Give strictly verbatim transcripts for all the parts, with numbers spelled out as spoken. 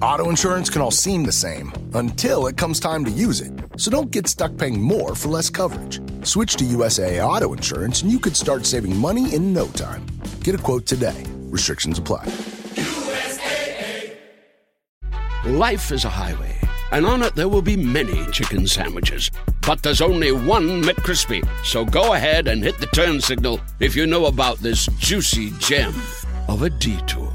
Auto insurance can all seem the same until it comes time to use it. So don't get stuck paying more for less coverage. Switch to U S A A Auto Insurance and you could start saving money in no time. Get a quote today. Restrictions apply. U S A A. Life is a highway, and on it there will be many chicken sandwiches. But there's only one McCrispy. So go ahead and hit the turn signal if you know about this juicy gem of a detour.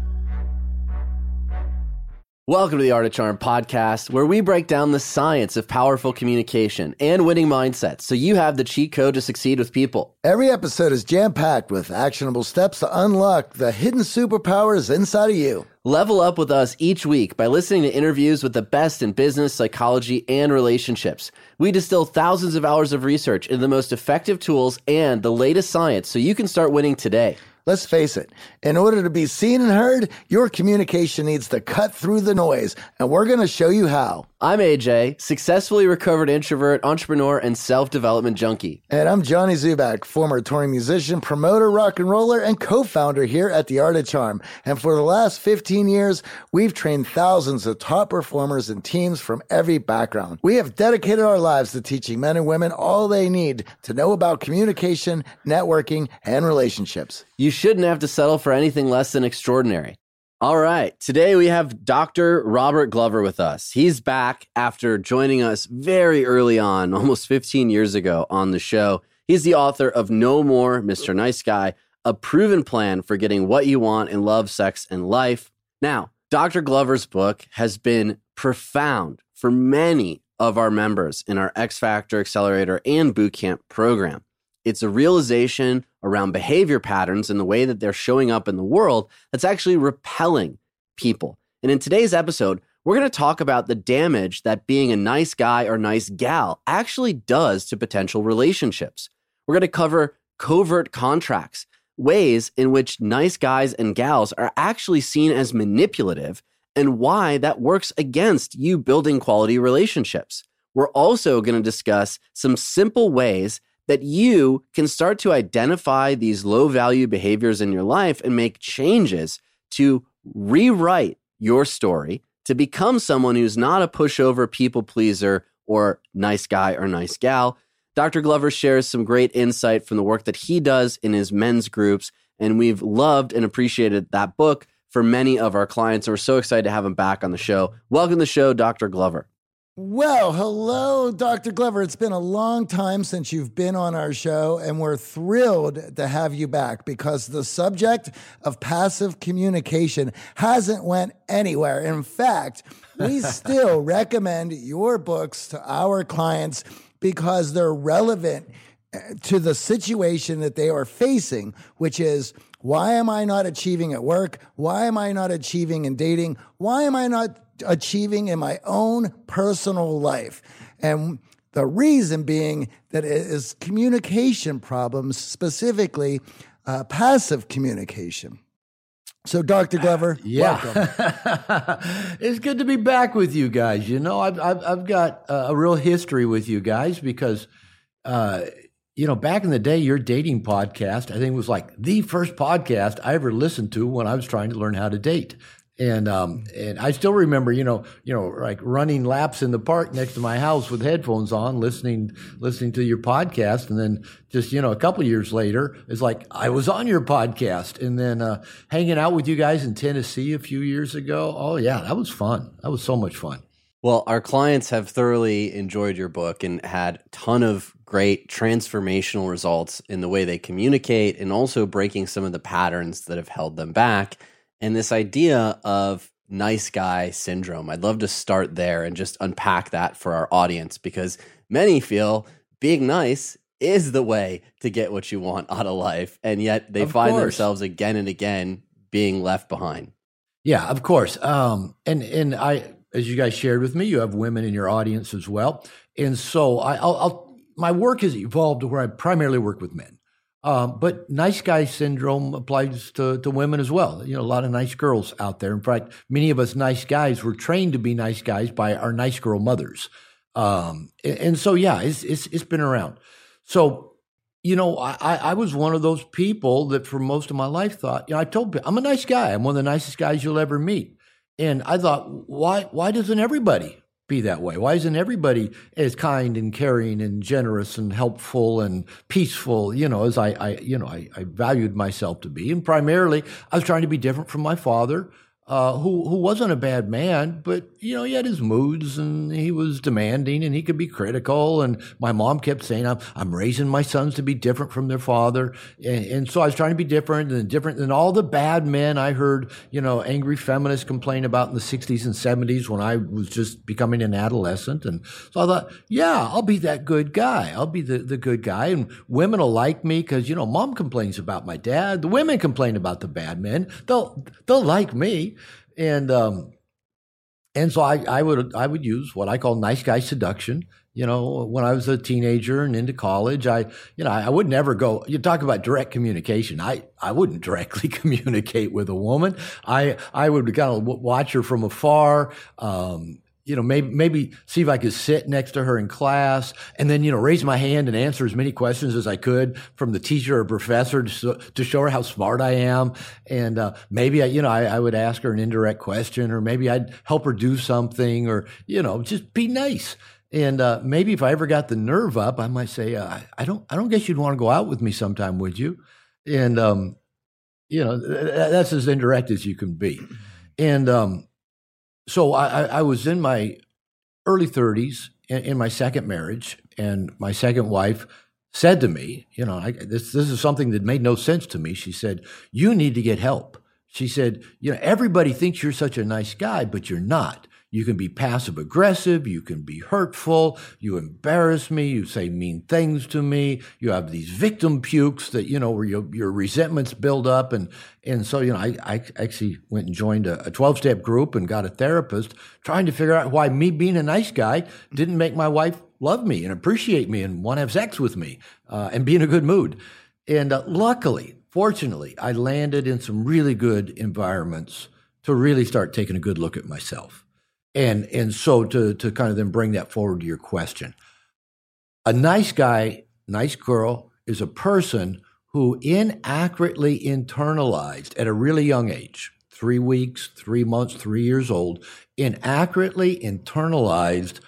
Welcome to the Art of Charm podcast, where we break down the science of powerful communication and winning mindsets so you have the cheat code to succeed with people. Every episode is jam-packed with actionable steps to unlock the hidden superpowers inside of you. Level up with us each week by listening to interviews with the best in business, psychology, and relationships. We distill thousands of hours of research into the most effective tools and the latest science so you can start winning today. Let's face it, in order to be seen and heard, your communication needs to cut through the noise, and we're going to show you how. I'm A J, successfully recovered introvert, entrepreneur, and self-development junkie. And I'm Johnny Zubak, former touring musician, promoter, rock and roller, and co-founder here at The Art of Charm. And for the last fifteen years, we've trained thousands of top performers and teams from every background. We have dedicated our lives to teaching men and women all they need to know about communication, networking, and relationships. You shouldn't have to settle for anything less than extraordinary. All right, today we have Doctor Robert Glover with us. He's back after joining us very early on, almost fifteen years ago on the show. He's the author of No More, Mister Nice Guy, a proven plan for getting what you want in love, sex, and life. Now, Doctor Glover's book has been profound for many of our members in our X Factor, Accelerator, and Bootcamp program. It's a realization around behavior patterns and the way that they're showing up in the world that's actually repelling people. And in today's episode, we're going to talk about the damage that being a nice guy or nice gal actually does to potential relationships. We're going to cover covert contracts, ways in which nice guys and gals are actually seen as manipulative, and why that works against you building quality relationships. We're also going to discuss some simple ways that you can start to identify these low-value behaviors in your life and make changes to rewrite your story to become someone who's not a pushover, people pleaser, or nice guy or nice gal. Doctor Glover shares some great insight from the work that he does in his men's groups, and we've loved and appreciated that book for many of our clients. And we're so excited to have him back on the show. Welcome to the show, Doctor Glover. Well, hello, Doctor Glover. It's been a long time since you've been on our show, and we're thrilled to have you back because the subject of passive communication hasn't went anywhere. In fact, we still recommend your books to our clients because they're relevant to the situation that they are facing, which is, why am I not achieving at work? Why am I not achieving in dating? Why am I not achieving in my own personal life? And the reason being that it is communication problems, specifically uh, passive communication. So, Doctor Glover, uh, yeah. welcome. It's good to be back with you guys. You know, I've I've, I've got uh, a real history with you guys because, uh, you know, back in the day, your dating podcast, I think, was like the first podcast I ever listened to when I was trying to learn how to date. And um and I still remember, you know, you know, like running laps in the park next to my house with headphones on, listening listening to your podcast, and then just, you know, a couple of years later, it's like I was on your podcast, and then uh, hanging out with you guys in Tennessee a few years ago. Oh yeah, that was fun. That was so much fun. Well, our clients have thoroughly enjoyed your book and had a ton of great transformational results in the way they communicate, and also breaking some of the patterns that have held them back. And this idea of nice guy syndrome, I'd love to start there and just unpack that for our audience, because many feel being nice is the way to get what you want out of life. And yet they Of find course. themselves again and again being left behind. Yeah, of course. Um, and and I, as you guys shared with me, you have women in your audience as well. And so I, I'll, I'll my work has evolved to where I primarily work with men. Um, but nice guy syndrome applies to, to women as well. You know, a lot of nice girls out there. In fact, many of us nice guys were trained to be nice guys by our nice girl mothers. Um, and, and so, yeah, it's, it's, it's been around. So, you know, I, I was one of those people that for most of my life thought, you know, I told people, I'm a nice guy. I'm one of the nicest guys you'll ever meet. And I thought, why why doesn't everybody be that way? Why isn't everybody as kind and caring and generous and helpful and peaceful, you know, as I, I you know, I, I valued myself to be? And primarily, I was trying to be different from my father, uh, who who wasn't a bad man, but, you know, he had his moods and he was demanding and he could be critical. And my mom kept saying, I'm, I'm raising my sons to be different from their father. And, and so I was trying to be different and different than all the bad men I heard, you know, angry feminists complain about in the sixties and seventies when I was just becoming an adolescent. And so I thought, yeah, I'll be that good guy. I'll be the, the good guy. And women will like me because, you know, mom complains about my dad. The women complain about the bad men. They'll, they'll like me. And, um, and so I, I would, I would use what I call nice guy seduction. You know, when I was a teenager and into college, I, you know, I would never go, you talk about direct communication. I, I wouldn't directly communicate with a woman. I, I would kind of watch her from afar. Um, you know, maybe, maybe see if I could sit next to her in class and then, you know, raise my hand and answer as many questions as I could from the teacher or professor to, to show her how smart I am. And, uh, maybe I, you know, I, I would ask her an indirect question, or maybe I'd help her do something, or, you know, just be nice. And, uh, maybe if I ever got the nerve up, I might say, uh, I don't, I don't guess you'd want to go out with me sometime, would you? And, um, you know, th- that's as indirect as you can be. And, um, So I, I was in my early thirties in, in my second marriage, and my second wife said to me, you know, I, this this is something that made no sense to me. She said, you need to get help. She said, you know, everybody thinks you're such a nice guy, but you're not. You can be passive aggressive. You can be hurtful. You embarrass me. You say mean things to me. You have these victim pukes that, you know, where your, your resentments build up. And, and so, you know, I, I actually went and joined a twelve-step group and got a therapist trying to figure out why me being a nice guy didn't make my wife love me and appreciate me and want to have sex with me uh, and be in a good mood. And uh, luckily, fortunately, I landed in some really good environments to really start taking a good look at myself. And and so to to kind of then bring that forward to your question, a nice guy, nice girl is a person who inaccurately internalized at a really young age, three weeks, three months, three years old, inaccurately internalized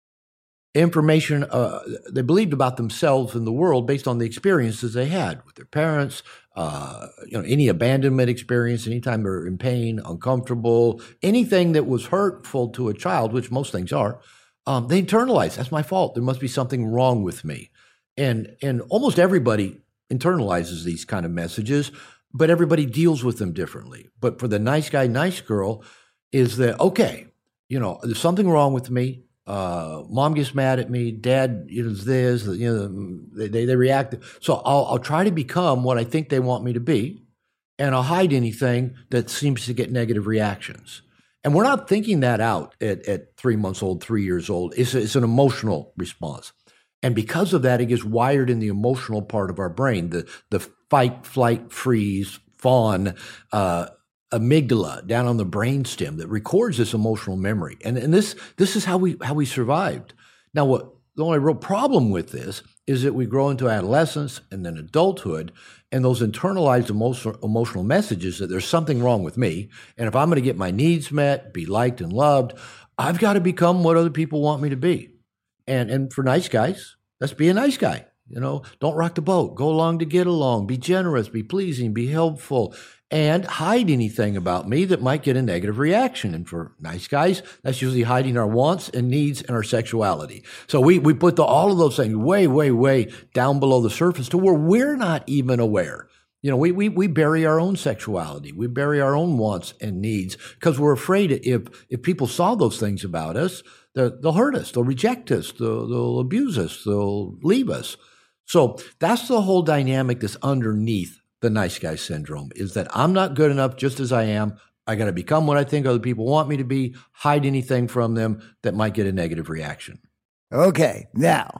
information uh, they believed about themselves and the world based on the experiences they had with their parents, uh, you know, any abandonment experience, anytime they're in pain, uncomfortable, anything that was hurtful to a child, which most things are, um, they internalize. That's my fault. There must be something wrong with me. And, and almost everybody internalizes these kind of messages, but everybody deals with them differently. But for the nice guy, nice girl is that, okay, you know, there's something wrong with me. Uh, mom gets mad at me. Dad, you know, is this, you know, they, they, they react. So I'll, I'll try to become what I think they want me to be. And I'll hide anything that seems to get negative reactions. And we're not thinking that out at, at three months old, three years old. It's, a, it's an emotional response. And because of that, it gets wired in the emotional part of our brain, the, the fight, flight, freeze, fawn, uh, amygdala down on the brainstem that records this emotional memory. And, and this this is how we how we survived. Now, what the only real problem with this is that we grow into adolescence and then adulthood, and those internalized emotional, emotional messages that there's something wrong with me. And if I'm going to get my needs met, be liked and loved, I've got to become what other people want me to be. And and for nice guys, let's be a nice guy. You know, don't rock the boat. Go along to get along. Be generous. Be pleasing. Be helpful. And hide anything about me that might get a negative reaction. And for nice guys, that's usually hiding our wants and needs and our sexuality. So we we put the, all of those things way, way, way down below the surface to where we're not even aware. You know, we we we bury our own sexuality. We bury our own wants and needs because we're afraid if if people saw those things about us, they'll, they'll hurt us. They'll reject us. They'll, they'll abuse us. They'll leave us. So that's the whole dynamic that's underneath the nice guy syndrome, is that I'm not good enough just as I am. I got to become what I think other people want me to be, hide anything from them that might get a negative reaction. Okay. Now,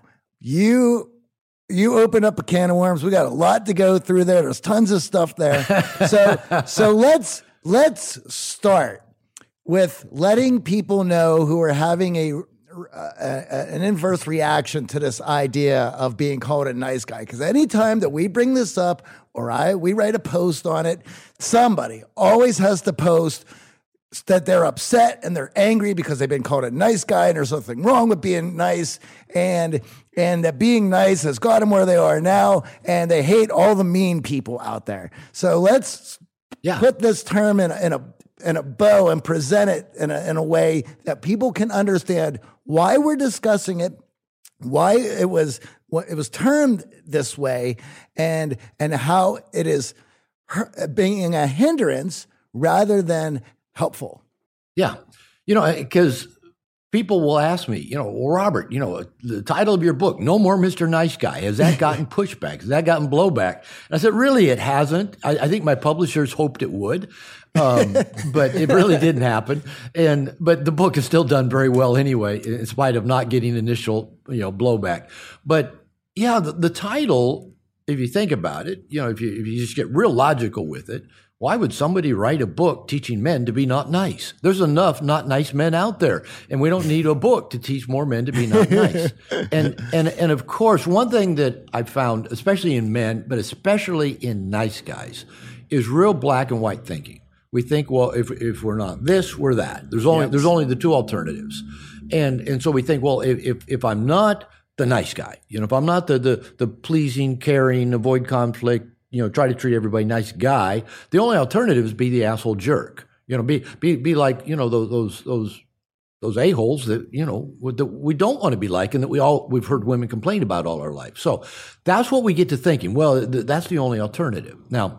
you you open up a can of worms. We got a lot to go through there. There's tons of stuff there. So so let's let's start with letting people know who are having a Uh, an inverse reaction to this idea of being called a nice guy. Because anytime that we bring this up or I we write a post on it, somebody always has to post that they're upset and they're angry because they've been called a nice guy and there's something wrong with being nice, and and that being nice has got them where they are now, and they hate all the mean people out there. So let's yeah. put this term in, in a in a bow and present it in a, in a way that people can understand why we're discussing it, why it was it was termed this way, and and how it is being a hindrance rather than helpful. Yeah. You know, because people will ask me, you know, well, Robert, you know, the title of your book, No More Mister Nice Guy, has that gotten pushback? Has that gotten blowback? And I said, really, it hasn't. I, I think my publishers hoped it would, um, but it really didn't happen. And but the book is still done very well anyway, in spite of not getting initial, you know, blowback. But yeah, the, the title, if you think about it, you know, if you if you just get real logical with it, why would somebody write a book teaching men to be not nice? There's enough not nice men out there, and we don't need a book to teach more men to be not nice. and and and of course, one thing that I've found, especially in men, but especially in nice guys, is real black and white thinking. We think, well, if if we're not this, we're that. There's only yes. there's only the two alternatives, and and so we think, well, if if, if I'm not the nice guy, you know, if I'm not the the the pleasing, caring, avoid conflict, you know, try to treat everybody nice guy, the only alternative is be the asshole jerk. You know, be be be like, you know, those those those those a-holes that, you know, that we don't want to be like, and that we all we've heard women complain about all our life. So that's what we get to thinking. Well, th- that's the only alternative. Now,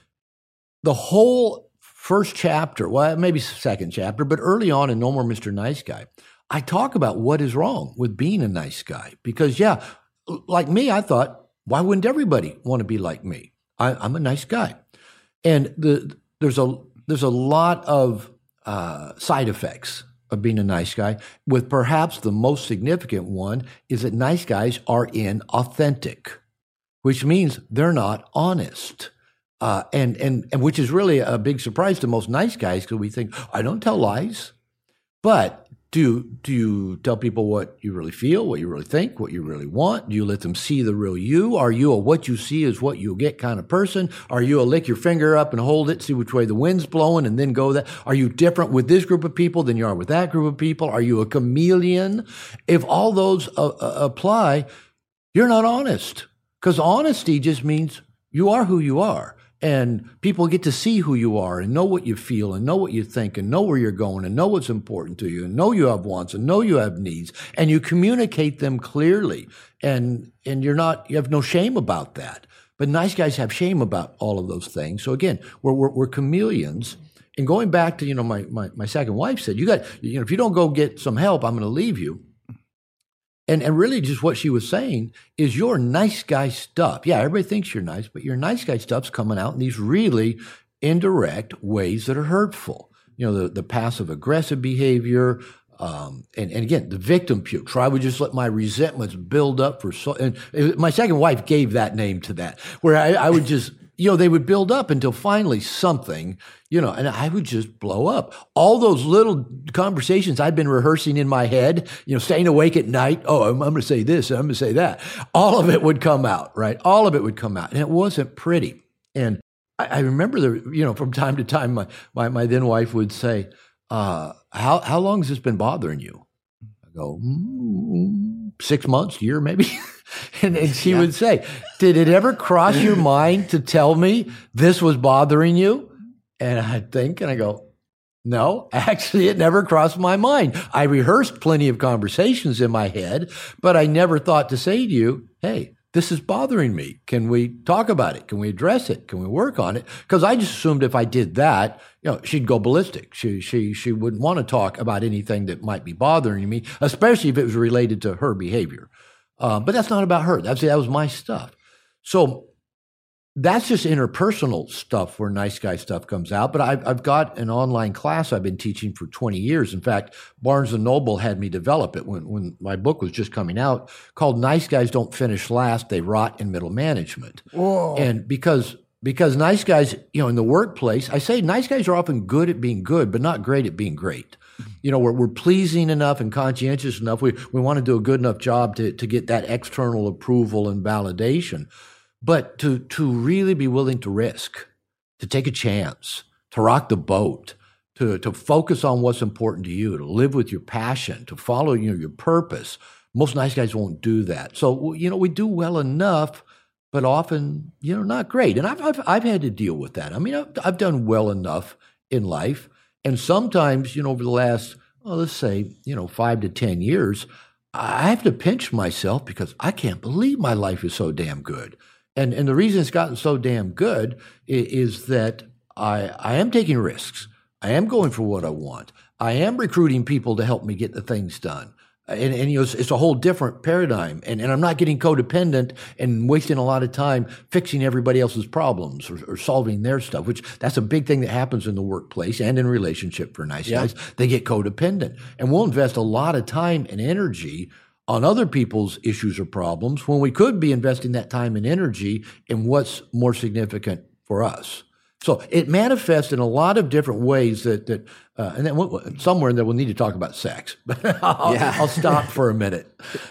the whole first chapter, well, maybe second chapter, but early on in No More Mister Nice Guy, I talk about what is wrong with being a nice guy. Because, yeah, like me, I thought, why wouldn't everybody want to be like me? I, I'm a nice guy. And the, there's a there's a lot of uh, side effects of being a nice guy, with perhaps the most significant one is that nice guys are inauthentic, which means they're not honest. Uh, and, and, and which is really a big surprise to most nice guys, because we think, I don't tell lies. But do, do you tell people what you really feel, what you really think, what you really want? Do you let them see the real you? Are you a what you see is what you'll get kind of person? Are you a lick your finger up and hold it, see which way the wind's blowing, and then go that? Are you different with this group of people than you are with that group of people? Are you a chameleon? If all those uh, uh, apply, you're not honest, because honesty just means you are who you are. And people get to see who you are and know what you feel and know what you think and know where you're going and know what's important to you and know you have wants and know you have needs, and you communicate them clearly, and and you're not, you have no shame about that. But nice guys have shame about all of those things. So again, we're we're, we're chameleons. And going back to, you know, my, my my second wife said, you got, you know, if you don't go get some help, I'm going to leave you. And and really just what she was saying is your nice guy stuff. Yeah, everybody thinks you're nice, but your nice guy stuff's coming out in these really indirect ways that are hurtful. You know, the, the passive aggressive behavior, um, and, and again, the victim puke. I would just let my resentments build up for so, and it, my second wife gave that name to that, where I, I would just, you know, they would build up until finally something, you know, and I would just blow up. All those little conversations I'd been rehearsing in my head, you know, staying awake at night. Oh, I'm, I'm going to say this, I'm going to say that. All of it would come out, right? All of it would come out. And it wasn't pretty. And I, I remember, the, you know, from time to time, my, my, my then wife would say, uh, how, how long has this been bothering you? I go, mm, six months, year maybe. And, and she yeah. would say, did it ever cross your mind to tell me this was bothering you? And I'd think, and I go, no, actually, it never crossed my mind. I rehearsed plenty of conversations in my head, but I never thought to say to you, hey, this is bothering me. Can we talk about it? Can we address it? Can we work on it? Because I just assumed if I did that, you know, she'd go ballistic. She she she wouldn't want to talk about anything that might be bothering me, especially if it was related to her behavior. Uh, but that's not about her. That's that was my stuff. So that's just interpersonal stuff where nice guy stuff comes out. But I've, I've got an online class I've been teaching for twenty years. In fact, Barnes and Noble had me develop it when, when my book was just coming out, called Nice Guys Don't Finish Last, They Rot in Middle Management. Whoa. And because because nice guys, you know, in the workplace, I say nice guys are often good at being good, but not great at being great. You know, we're, we're pleasing enough and conscientious enough. We we want to do a good enough job to, to get that external approval and validation. But to to really be willing to risk, to take a chance, to rock the boat, to to focus on what's important to you, to live with your passion, to follow you know, your purpose. Most nice guys won't do that. So, you know, we do well enough, but often, you know, not great. And I've I've, I've had to deal with that. I mean, I've, I've done well enough in life. And sometimes, you know, over the last, well, let's say, you know, five to ten years, I have to pinch myself because I can't believe my life is so damn good. And and the reason it's gotten so damn good is, is that I I am taking risks. I am going for what I want. I am recruiting people to help me get the things done. And, and you know, it's, it's a whole different paradigm. And, and I'm not getting codependent and wasting a lot of time fixing everybody else's problems or, or solving their stuff, which that's a big thing that happens in the workplace and in relationship for nice yeah. guys. They get codependent. And we'll invest a lot of time and energy on other people's issues or problems when we could be investing that time and energy in what's more significant for us. So it manifests in a lot of different ways that, that uh, and then we'll, somewhere in there we'll need to talk about sex. But I'll, yeah. I'll stop for a minute.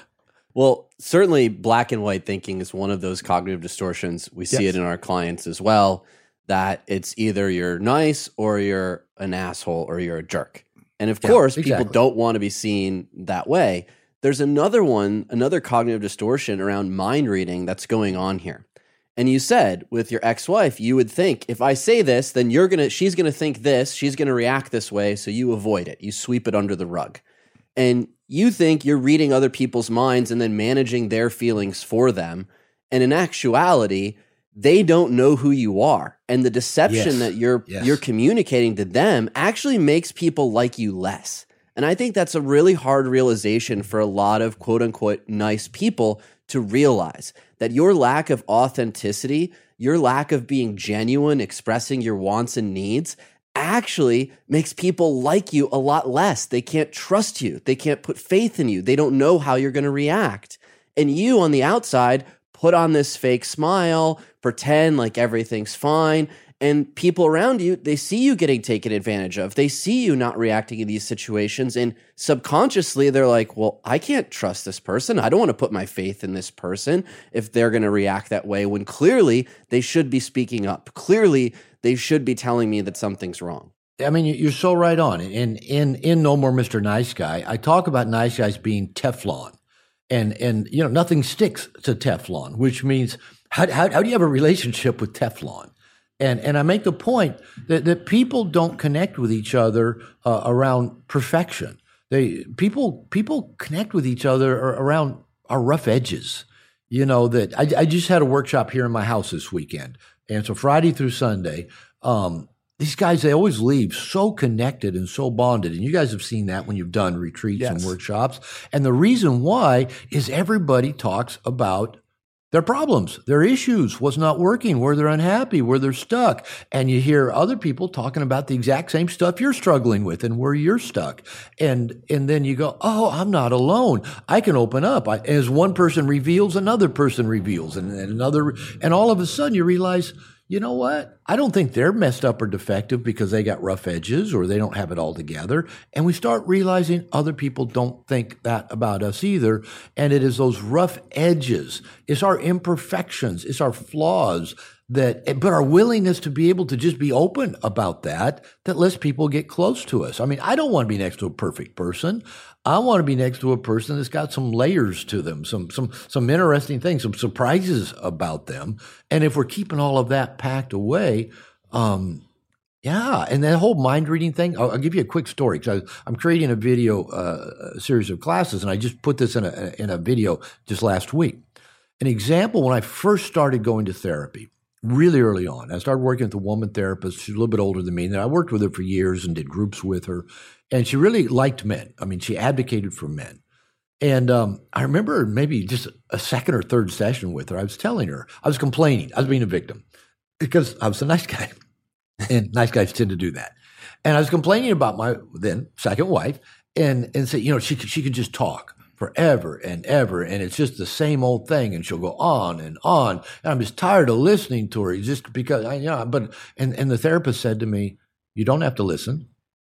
Well, certainly black and white thinking is one of those cognitive distortions. We see yes. it in our clients as well, that it's either you're nice or you're an asshole or you're a jerk. And of yeah, course, exactly. people don't want to be seen that way. There's another one, another cognitive distortion around mind reading that's going on here. And you said with your ex-wife, you would think, if I say this, then you're gonna, she's gonna think this, she's gonna react this way, so you avoid it. You sweep it under the rug. And you think you're reading other people's minds and then managing their feelings for them. And in actuality, they don't know who you are. And the deception yes. that you're yes. you're communicating to them actually makes people like you less. And I think that's a really hard realization for a lot of quote unquote nice people to realize, that your lack of authenticity, your lack of being genuine, expressing your wants and needs actually makes people like you a lot less. They can't trust you. They can't put faith in you. They don't know how you're going to react. And you on the outside put on this fake smile, pretend like everything's fine. And people around you, they see you getting taken advantage of. They see you not reacting in these situations. And subconsciously, they're like, well, I can't trust this person. I don't want to put my faith in this person if they're going to react that way, when clearly they should be speaking up. Clearly, they should be telling me that something's wrong. I mean, you're so right on. In, in, in No More Mister Nice Guy, I talk about nice guys being Teflon. And, and you know, nothing sticks to Teflon, which means how, how, how do you have a relationship with Teflon? And and I make the point that, that people don't connect with each other uh, around perfection. They people people connect with each other around our rough edges. You know, that I, I just had a workshop here in my house this weekend, and so Friday through Sunday, um, these guys, they always leave so connected and so bonded. And you guys have seen that when you've done retreats yes. and workshops. And the reason why is everybody talks about their problems, their issues, what's not working, where they're unhappy, where they're stuck. And you hear other people talking about the exact same stuff you're struggling with and where you're stuck. And and then you go, oh, I'm not alone. I can open up. I, as one person reveals, another person reveals, and, and another. And all of a sudden you realize, you know what? I don't think they're messed up or defective because they got rough edges or they don't have it all together. And we start realizing other people don't think that about us either. And it is those rough edges. It's our imperfections. It's our flaws that, but our willingness to be able to just be open about that, that lets people get close to us. I mean, I don't want to be next to a perfect person. I want to be next to a person that's got some layers to them, some some some interesting things, some surprises about them. And if we're keeping all of that packed away, um, yeah. And that whole mind reading thing, I'll, I'll give you a quick story because I'm creating a video uh, a series of classes, and I just put this in a in a video just last week. An example when I first started going to therapy. Really early on, I started working with a woman therapist. She's a little bit older than me. And I worked with her for years and did groups with her. And she really liked men. I mean, she advocated for men. And um, I remember maybe just a second or third session with her, I was telling her, I was complaining. I was being a victim because I was a nice guy. And nice guys tend to do that. And I was complaining about my then second wife and, and said, you know, she could, she could just talk forever and ever, and it's just the same old thing, and she'll go on and on, and I'm just tired of listening to her. Just because, I, you know, but and and the therapist said to me, "You don't have to listen."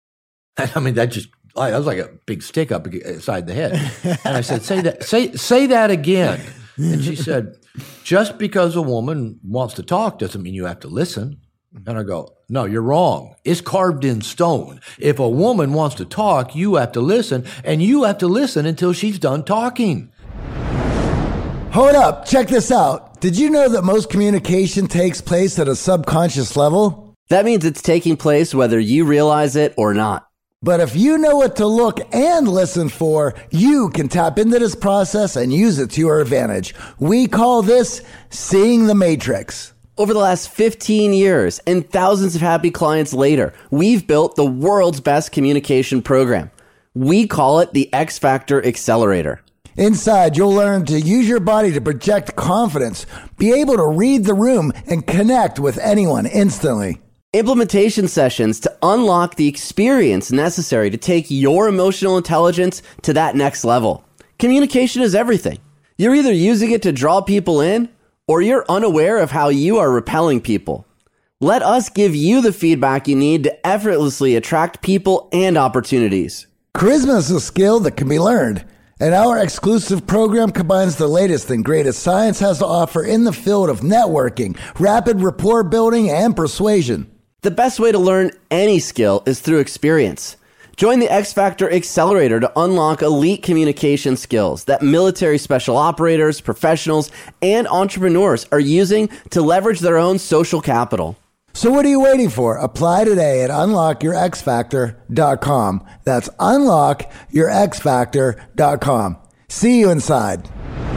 And I mean, that just that was like a big stick up inside the head. And I said, "Say that, say say that again." And she said, "Just because a woman wants to talk doesn't mean you have to listen." And I go, no, you're wrong. It's carved in stone. If a woman wants to talk, you have to listen, and you have to listen until she's done talking. Hold up. Check this out. Did you know that most communication takes place at a subconscious level? That means it's taking place whether you realize it or not. But if you know what to look and listen for, you can tap into this process and use it to your advantage. We call this seeing the matrix. Over the last fifteen years and thousands of happy clients later, we've built the world's best communication program. We call it the X Factor Accelerator. Inside, you'll learn to use your body to project confidence, be able to read the room, and connect with anyone instantly. Implementation sessions to unlock the experience necessary to take your emotional intelligence to that next level. Communication is everything. You're either using it to draw people in, or you're unaware of how you are repelling people. Let us give you the feedback you need to effortlessly attract people and opportunities. Charisma is a skill that can be learned, and our exclusive program combines the latest and greatest science has to offer in the field of networking, rapid rapport building, and persuasion. The best way to learn any skill is through experience. Join the X Factor Accelerator to unlock elite communication skills that military special operators, professionals, and entrepreneurs are using to leverage their own social capital. So what are you waiting for? Apply today at unlock your x factor dot com. That's unlock your x factor dot com. See you inside.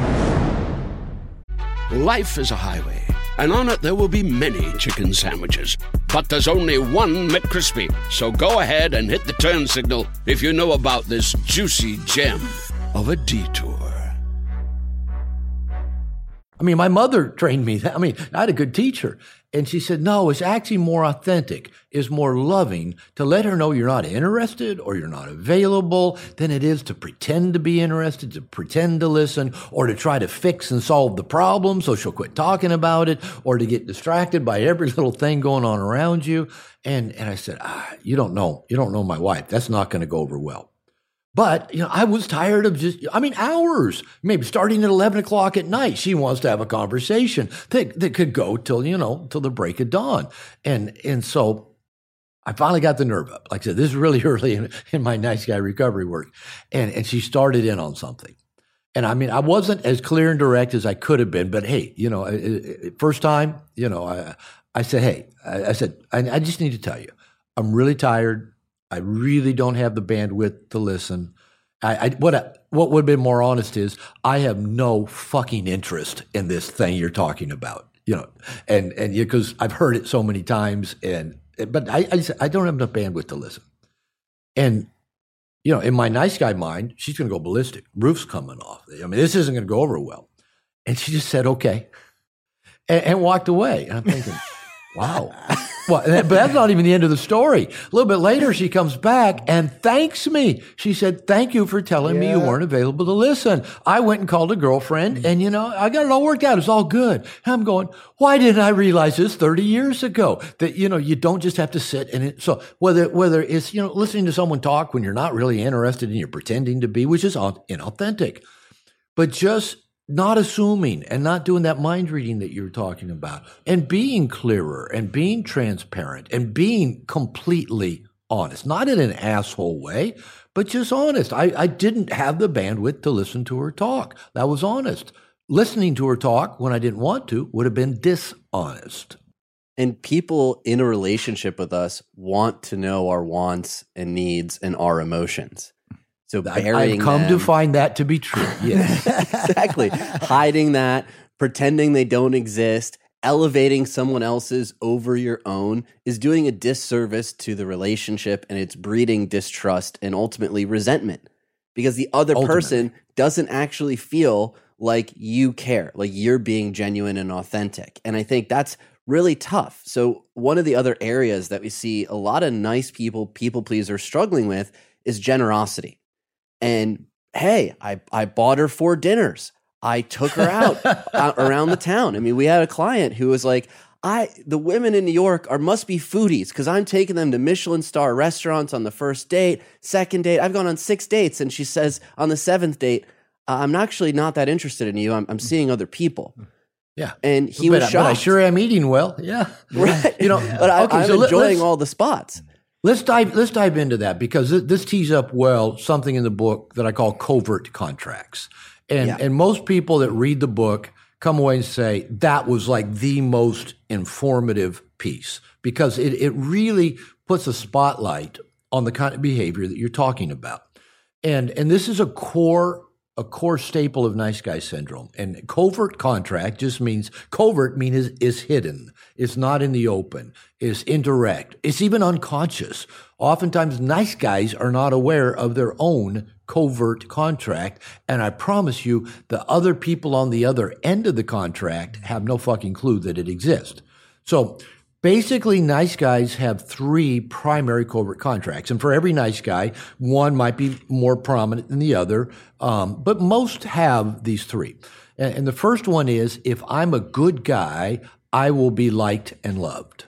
Life is a highway, and on it there will be many chicken sandwiches. But there's only one McCrispy. So go ahead and hit the turn signal if you know about this juicy gem of a detour. I mean, my mother trained me that. I mean, I had a good teacher. And she said, no, it's actually more authentic, is more loving to let her know you're not interested or you're not available than it is to pretend to be interested, to pretend to listen, or to try to fix and solve the problem so she'll quit talking about it, or to get distracted by every little thing going on around you. And, and I said, ah, you don't know. You don't know my wife. That's not going to go over well. But, you know, I was tired of just, I mean, hours, maybe starting at eleven o'clock at night. She wants to have a conversation that, that could go till, you know, till the break of dawn. And, and so I finally got the nerve up. Like I said, this is really early in, in my nice guy recovery work. And, and she started in on something. And I mean, I wasn't as clear and direct as I could have been, but hey, you know, first time, you know, I, I said, hey, I, I said, I, I just need to tell you, I'm really tired. I really don't have the bandwidth to listen. I, I what I, what would have been more honest is I have no fucking interest in this thing you're talking about, you know, and and because I've heard it so many times, and but I I, just, I don't have enough bandwidth to listen. And you know, in my nice guy mind, she's going to go ballistic. Roof's coming off. I mean, this isn't going to go over well. And she just said okay, and, and walked away. And I'm thinking, wow. Well, but that's not even the end of the story. A little bit later, she comes back and thanks me. She said, thank you for telling yeah. me you weren't available to listen. I went and called a girlfriend and, you know, I got it all worked out. It's all good. And I'm going, why didn't I realize this thirty years ago? That, you know, you don't just have to sit and it, so whether, whether it's, you know, listening to someone talk when you're not really interested and you're pretending to be, which is inauthentic, but just not assuming and not doing that mind reading that you're talking about, and being clearer and being transparent and being completely honest, not in an asshole way, but just honest. I, I didn't have the bandwidth to listen to her talk. That was honest. Listening to her talk when I didn't want to would have been dishonest. And people in a relationship with us want to know our wants and needs and our emotions. So burying I've come them, to find that to be true. Yes, exactly. Hiding that, pretending they don't exist, elevating someone else's over your own is doing a disservice to the relationship, and it's breeding distrust and ultimately resentment because the other ultimately. person doesn't actually feel like you care, like you're being genuine and authentic. And I think that's really tough. So one of the other areas that we see a lot of nice people, people pleasers struggling with is generosity. And hey, I, I bought her four dinners. I took her out, out around the town. I mean, we had a client who was like, I the women in New York are must be foodies because I'm taking them to Michelin star restaurants on the first date, second date. I've gone on six dates. And she says on the seventh date, I'm actually not that interested in you. I'm, I'm seeing other people. Yeah. And he but, was shocked. But I sure am eating well. Yeah. Right. You know, but I, okay, I'm so enjoying let's, all the spots. Let's dive, let's dive into that because this tees up well something in the book that I call covert contracts. And, Yeah. and most people that read the book come away and say that was like the most informative piece because it, it really puts a spotlight on the kind of behavior that you're talking about. And, and this is a core a core staple of nice guy syndrome. And covert contract just means covert means is, is hidden. It's not in the open. It's indirect. It's even unconscious. Oftentimes, nice guys are not aware of their own covert contract. And I promise you, the other people on the other end of the contract have no fucking clue that it exists. So basically, nice guys have three primary covert contracts. And for every nice guy, one might be more prominent than the other, um, but most have these three. And, and the first one is, if I'm a good guy, I will be liked and loved.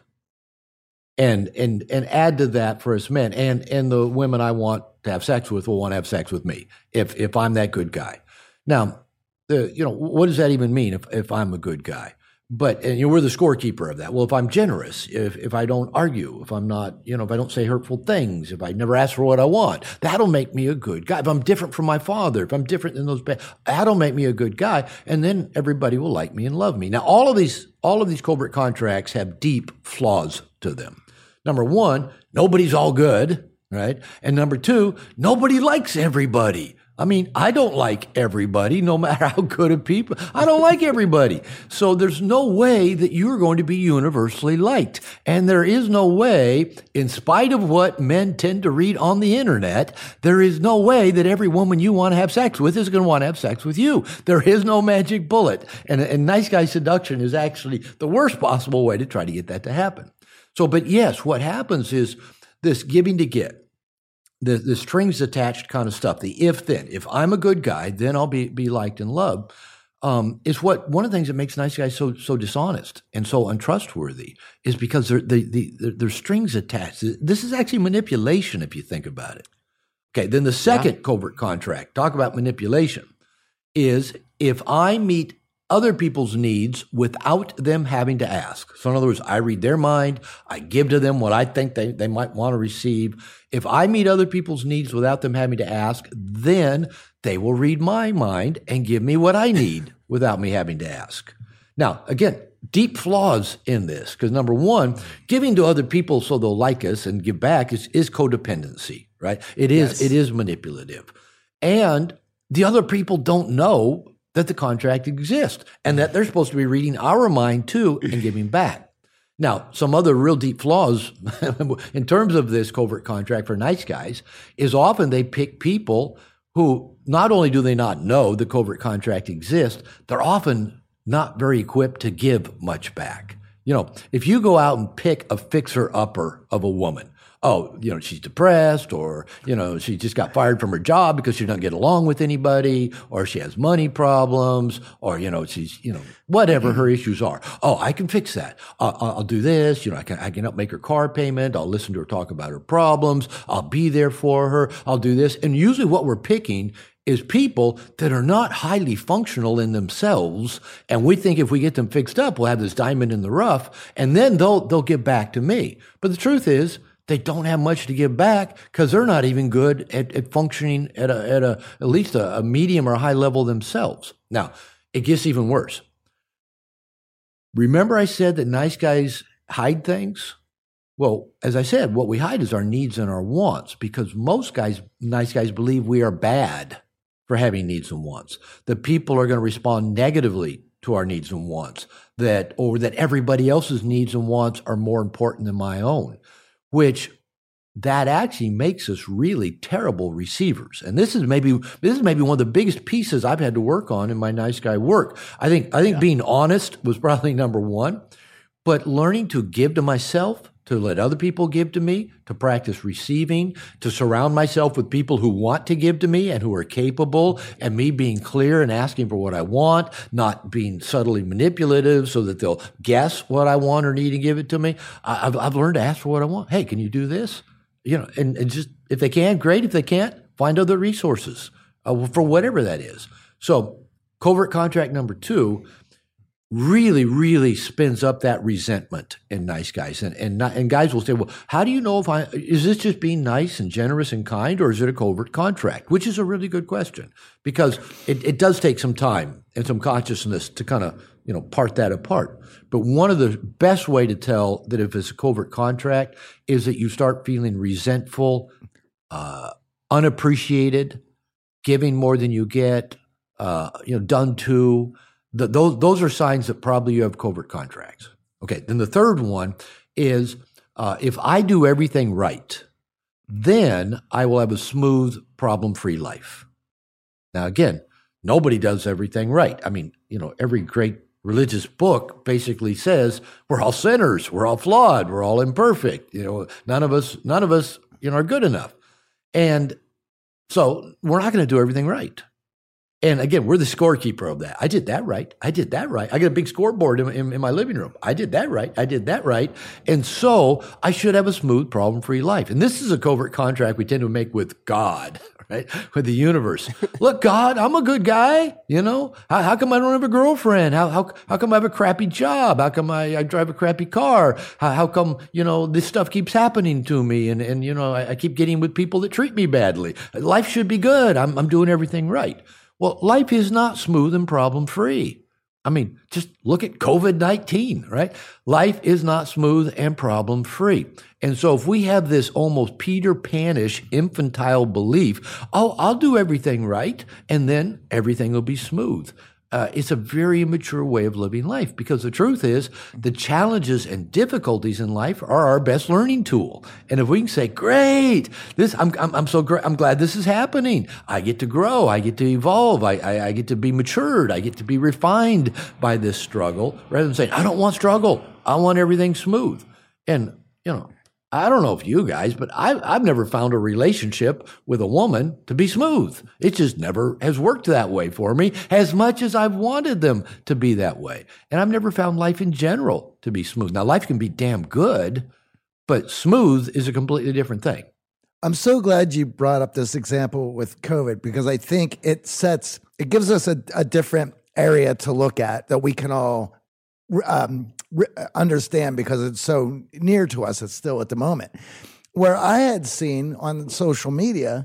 And and and add to that for us men, and and the women I want to have sex with will want to have sex with me if if I'm that good guy. Now, the you know what does that even mean if if I'm a good guy? But and you know, we're the scorekeeper of that. Well, if I'm generous, if if I don't argue, if I'm not, you know, if I don't say hurtful things, if I never ask for what I want, that'll make me a good guy. If I'm different from my father, if I'm different than those bad, that'll make me a good guy. And then everybody will like me and love me. Now, all of these all of these covert contracts have deep flaws to them. Number one, nobody's all good, right? And number two, nobody likes everybody. I mean, I don't like everybody, no matter how good of people. I don't like everybody. So there's no way that you're going to be universally liked. And there is no way, in spite of what men tend to read on the internet, there is no way that every woman you want to have sex with is going to want to have sex with you. There is no magic bullet. And, and nice guy seduction is actually the worst possible way to try to get that to happen. So, but yes, what happens is this giving to get, the, the strings attached kind of stuff, the if then. If I'm a good guy, then I'll be, be liked and loved, um, is what one of the things that makes nice guys so so dishonest and so untrustworthy is because they're, they, they, they're, they're strings attached. This is actually manipulation if you think about it. Okay, then the second yeah. covert contract, talk about manipulation, is if I meet other people's needs without them having to ask. So in other words, I read their mind, I give to them what I think they, they might want to receive. If I meet other people's needs without them having to ask, then they will read my mind and give me what I need without me having to ask. Now, again, deep flaws in this, because number one, giving to other people so they'll like us and give back is, is codependency, right? It is, yes. It is manipulative. And the other people don't know that the contract exists and that they're supposed to be reading our mind too and giving back. Now, some other real deep flaws in terms of this covert contract for nice guys is often they pick people who not only do they not know the covert contract exists, they're often not very equipped to give much back. You know, if you go out and pick a fixer-upper of a woman, oh, you know, she's depressed, or, you know, she just got fired from her job because she doesn't get along with anybody, or she has money problems, or, you know, she's, you know, whatever her issues are. Oh, I can fix that. I'll, I'll do this. You know, I can, I can help make her car payment. I'll listen to her talk about her problems. I'll be there for her. I'll do this. And usually what we're picking is people that are not highly functional in themselves. And we think if we get them fixed up, we'll have this diamond in the rough, and then they'll, they'll give back to me. But the truth is, they don't have much to give back because they're not even good at, at functioning at a, at a, at least a, a medium or high level themselves. Now, it gets even worse. Remember I said that nice guys hide things? Well, as I said, what we hide is our needs and our wants, because most guys, nice guys, believe we are bad for having needs and wants. That people are going to respond negatively to our needs and wants, that, or that everybody else's needs and wants are more important than my own. Which that actually makes us really terrible receivers. And this is maybe this is maybe one of the biggest pieces I've had to work on in my nice guy work. I think I think yeah. being honest was probably number one, but learning to give to myself, to let other people give to me, to practice receiving, to surround myself with people who want to give to me and who are capable, and me being clear and asking for what I want, not being subtly manipulative so that they'll guess what I want or need to give it to me. I've, I've learned to ask for what I want. Hey, can you do this? You know, and, and just, if they can, great. If they can't, find other resources uh, for whatever that is. So covert contract number two, really, really spins up that resentment in nice guys. And and not, and guys will say, well, how do you know if I, is this just being nice and generous and kind, or is it a covert contract? Which is a really good question, because it, it does take some time and some consciousness to kind of, you know, part that apart. But one of the best way to tell that if it's a covert contract is that you start feeling resentful, uh, unappreciated, giving more than you get, uh, you know, done to. The, those those are signs that probably you have covert contracts. Okay, then the third one is uh, if I do everything right, then I will have a smooth, problem-free life. Now, again, nobody does everything right. I mean, you know, every great religious book basically says we're all sinners, we're all flawed, we're all imperfect. You know, none of us, none of us, you know, are good enough, and so we're not going to do everything right. And again, we're the scorekeeper of that. I did that right. I did that right. I got a big scoreboard in, in, in my living room. I did that right. I did that right. And so I should have a smooth, problem-free life. And this is a covert contract we tend to make with God, right? With the universe. Look, God, I'm a good guy. You know, how, how come I don't have a girlfriend? How how how come I have a crappy job? How come I, I drive a crappy car? How, how come, you know, this stuff keeps happening to me? And, and you know, I, I keep getting with people that treat me badly. Life should be good. I'm I'm doing everything right. Well, life is not smooth and problem-free. I mean, just look at COVID nineteen, right? Life is not smooth and problem-free. And so if we have this almost Peter Pan-ish infantile belief, oh, I'll do everything right, and then everything will be smooth. Uh, it's a very immature way of living life, because the truth is the challenges and difficulties in life are our best learning tool. And if we can say, great, this, I'm, I'm, I'm so great. I'm glad this is happening. I get to grow. I get to evolve. I, I, I get to be matured. I get to be refined by this struggle, rather than saying, I don't want struggle. I want everything smooth. And, you know, I don't know if you guys, but I've, I've never found a relationship with a woman to be smooth. It just never has worked that way for me, as much as I've wanted them to be that way. And I've never found life in general to be smooth. Now, life can be damn good, but smooth is a completely different thing. I'm so glad you brought up this example with COVID, because I think it sets, it gives us a, a different area to look at that we can all um, understand, because it's so near to us. It's still at the moment, where I had seen on social media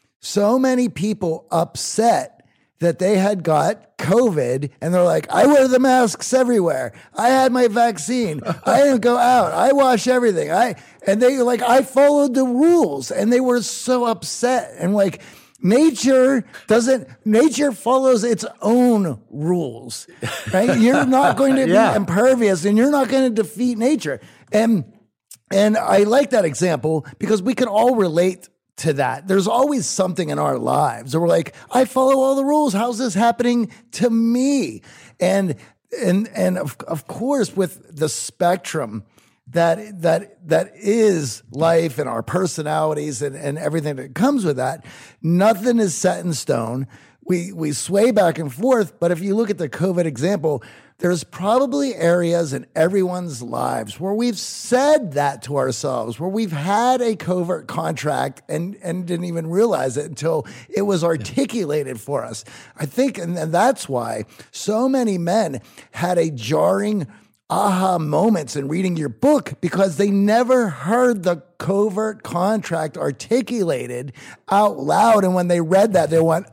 so many people upset that they had got COVID, and they're like, I wear the masks everywhere. I had my vaccine. I didn't go out. I wash everything. I and they like, I followed the rules, and they were so upset. And like, nature doesn't, nature follows its own rules, right? You're not going to yeah. be impervious, and you're not going to defeat nature. And, and I like that example, because we can all relate to that. There's always something in our lives where we're like, I follow all the rules. How's this happening to me? And, and, and of, of course, with the spectrum that that that is life and our personalities and, and everything that comes with that, nothing is set in stone. We we sway back and forth, but if you look at the COVID example, there's probably areas in everyone's lives where we've said that to ourselves, where we've had a covert contract and, and didn't even realize it until it was articulated for us. I think, and that's why so many men had a jarring aha moments in reading your book, because they never heard the covert contract articulated out loud. And when they read that, they went,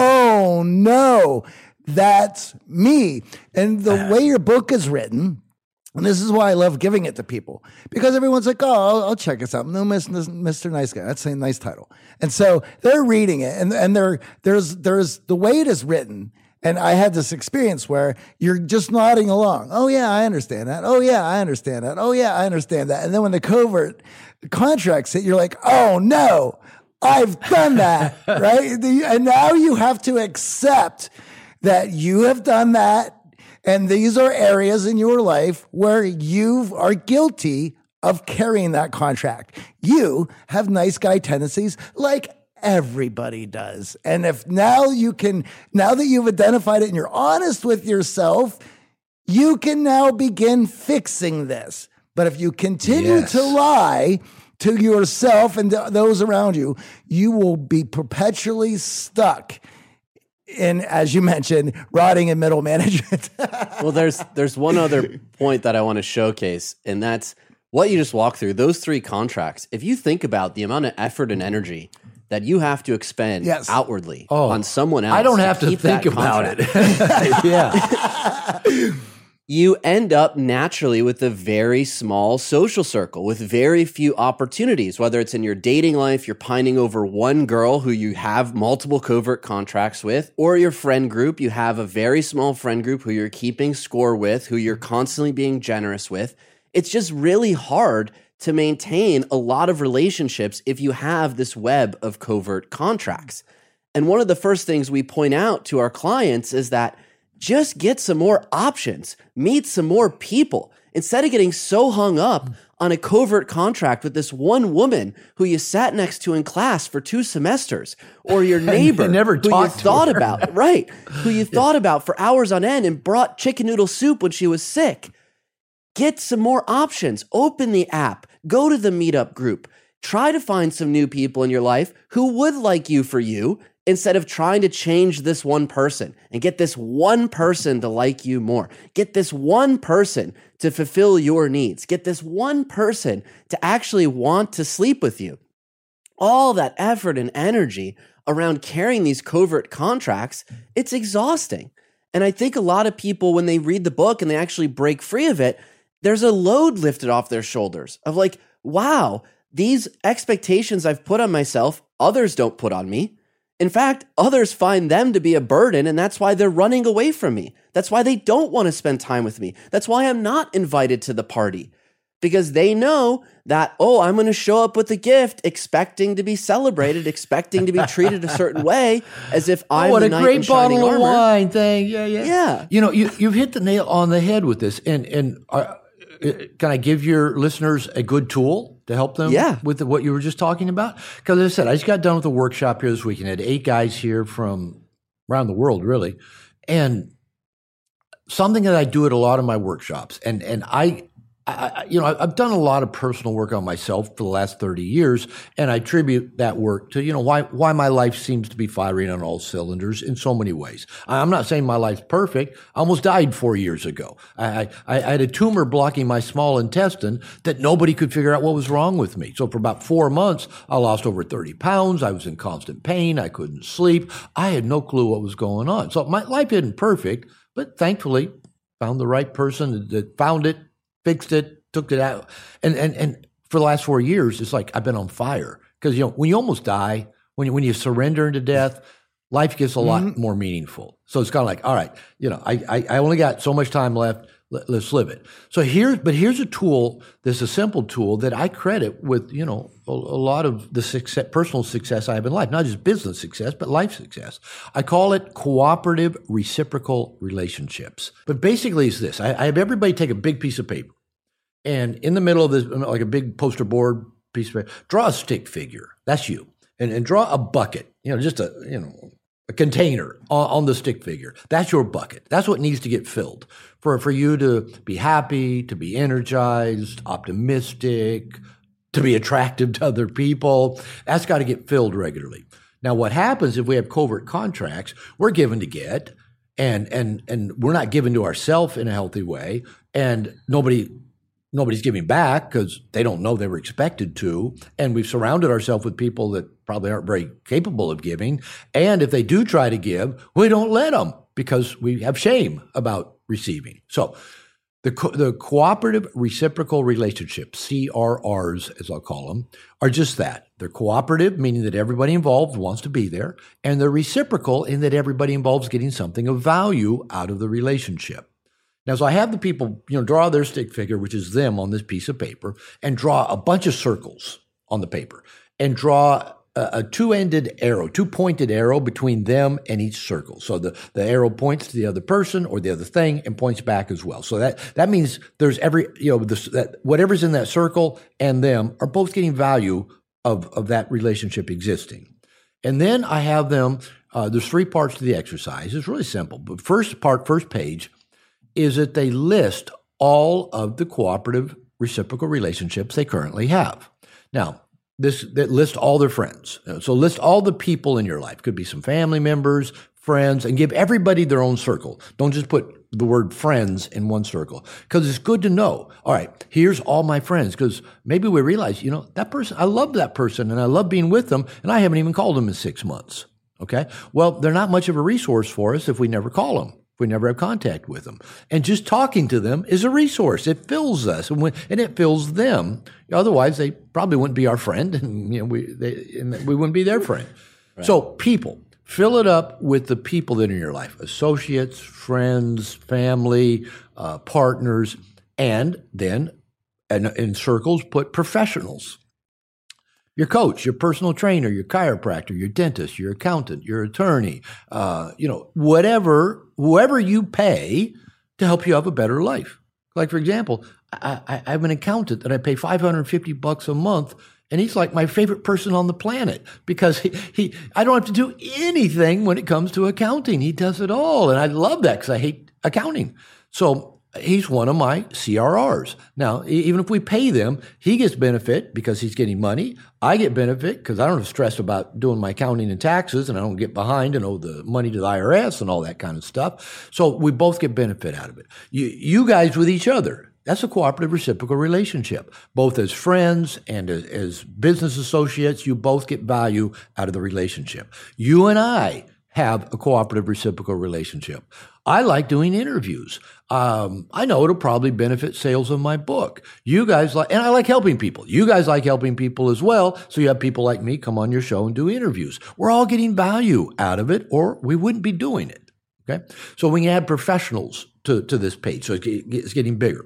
oh no, that's me. And the way your book is written, and this is why I love giving it to people, because everyone's like, oh, I'll, I'll check this out. No, Mister Nice Guy. That's a nice title. And so they're reading it, and, and there, there's, there's the way it is written. And I had this experience where you're just nodding along. Oh, yeah, I understand that. Oh, yeah, I understand that. Oh, yeah, I understand that. And then when the covert contracts hit, you're like, oh, no, I've done that, right? And now you have to accept that you have done that. And these are areas in your life where you are guilty of carrying that contract. You have nice guy tendencies like everybody does. And if now you can, now that you've identified it and you're honest with yourself, you can now begin fixing this. But if you continue Yes. to lie to yourself and to those around you, you will be perpetually stuck in, as you mentioned, rotting in middle management. Well, there's there's one other point that I want to showcase, and that's what you just walked through. Those three contracts, if you think about the amount of effort and energy that you have to expend yes. outwardly oh, on someone else. I don't to have to think about it. Yeah. You end up naturally with a very small social circle with very few opportunities, whether it's in your dating life, you're pining over one girl who you have multiple covert contracts with, or your friend group, you have a very small friend group who you're keeping score with, who you're constantly being generous with. It's just really hard to maintain a lot of relationships if you have this web of covert contracts. And one of the first things we point out to our clients is that just get some more options, meet some more people. Instead of getting so hung up on a covert contract with this one woman who you sat next to in class for two semesters, or your neighbor never who you talked to thought her. about, right, who you thought about for hours on end and brought chicken noodle soup when she was sick. Get some more options. Open the app. Go to the meetup group. Try to find some new people in your life who would like you for you instead of trying to change this one person and get this one person to like you more. Get this one person to fulfill your needs. Get this one person to actually want to sleep with you. All that effort and energy around carrying these covert contracts, it's exhausting. And I think a lot of people, when they read the book and they actually break free of it, there's a load lifted off their shoulders of like, wow, these expectations I've put on myself, others don't put on me. In fact, others find them to be a burden, and that's why they're running away from me. That's why they don't want to spend time with me. That's why I'm not invited to the party, because they know that, oh, I'm going to show up with a gift expecting to be celebrated, expecting to be treated a certain way, as if I'm oh, what the a knight great in shining bottle of armor. wine thing. Yeah, yeah. Yeah. You know, you, you've hit the nail on the head with this. And, and uh, can I give your listeners a good tool to help them Yeah. with the, what you were just talking about? Because as I said, I just got done with a workshop here this weekend. I had eight guys here from around the world, really. And something that I do at a lot of my workshops, and, and I, I, you know, I've done a lot of personal work on myself for the last thirty years, and I attribute that work to, you know, why why my life seems to be firing on all cylinders in so many ways. I'm not saying my life's perfect. I almost died four years ago. I, I, I had a tumor blocking my small intestine that nobody could figure out what was wrong with me. So for about four months, I lost over thirty pounds. I was in constant pain. I couldn't sleep. I had no clue what was going on. So my life isn't perfect, but thankfully found the right person that found it, fixed it, took it out. And, and, and for the last four years, it's like I've been on fire. Because, you know, when you almost die, when you, when you surrender into death, life gets a lot mm-hmm. more meaningful. So it's kind of like, all right, you know, I, I, I only got so much time left. Let, let's live it. So here, but here's a tool that's a simple tool that I credit with, you know, a, a lot of the success, personal success I have in life, not just business success, but life success. I call it cooperative reciprocal relationships. But basically it's this. I, I have everybody take a big piece of paper, and in the middle of this, like a big poster board piece of paper, draw a stick figure. That's you. And, and draw a bucket, you know, just a, you know, a container on, on the stick figure. That's your bucket. That's what needs to get filled for, for you to be happy, to be energized, optimistic, to be attractive to other people. That's got to get filled regularly. Now, what happens if we have covert contracts? We're given to get, and and and we're not given to ourselves in a healthy way, and nobody nobody's giving back because they don't know they were expected to, and we've surrounded ourselves with people that probably aren't very capable of giving. And if they do try to give, we don't let them because we have shame about receiving. So the co- the cooperative reciprocal relationships, C R Rs as I'll call them, are just that. They're cooperative, meaning that everybody involved wants to be there, and they're reciprocal in that everybody involved is getting something of value out of the relationship. Now, so I have the people, you know, draw their stick figure, which is them on this piece of paper, and draw a bunch of circles on the paper, and draw a, a two-ended arrow, two-pointed arrow between them and each circle. So the, the arrow points to the other person or the other thing and points back as well. So that, that means there's every, you know, this, that whatever's in that circle and them are both getting value of, of that relationship existing. And then I have them, uh, there's three parts to the exercise. It's really simple. But first part, first page, is that they list all of the cooperative reciprocal relationships they currently have. Now, this that list all their friends. So list all the people in your life. Could be some family members, friends, and give everybody their own circle. Don't just put the word friends in one circle, because it's good to know. All right, here's all my friends, because maybe we realize, you know, that person, I love that person and I love being with them, and I haven't even called them in six months. Okay, well, they're not much of a resource for us if we never call them, if we never have contact with them. And just talking to them is a resource. It fills us, and, when, and it fills them. Otherwise, they probably wouldn't be our friend, and you know, we they, and we wouldn't be their friend. Right. So people. Fill it up with the people that are in your life, associates, friends, family, uh, partners, and then in, in circles, put professionals. Your coach, your personal trainer, your chiropractor, your dentist, your accountant, your attorney, uh, you know, whatever, whoever you pay to help you have a better life. Like, for example, I, I, I have an accountant that I pay five hundred fifty bucks a month. And he's like my favorite person on the planet, because he, he, I don't have to do anything when it comes to accounting. He does it all. And I love that, because I hate accounting. So he's one of my C R Rs. Now, even if we pay them, he gets benefit because he's getting money. I get benefit because I don't have stress about doing my accounting and taxes, and I don't get behind and owe the money to the I R S and all that kind of stuff. So we both get benefit out of it. You, you guys with each other. That's a cooperative reciprocal relationship. Both as friends and as, as business associates, you both get value out of the relationship. You and I have a cooperative reciprocal relationship. I like doing interviews. Um, I know it'll probably benefit sales of my book. You guys like, and I like helping people. You guys like helping people as well. So you have people like me come on your show and do interviews. We're all getting value out of it, or we wouldn't be doing it. Okay. So we can add professionals to, to this page. So it's getting bigger.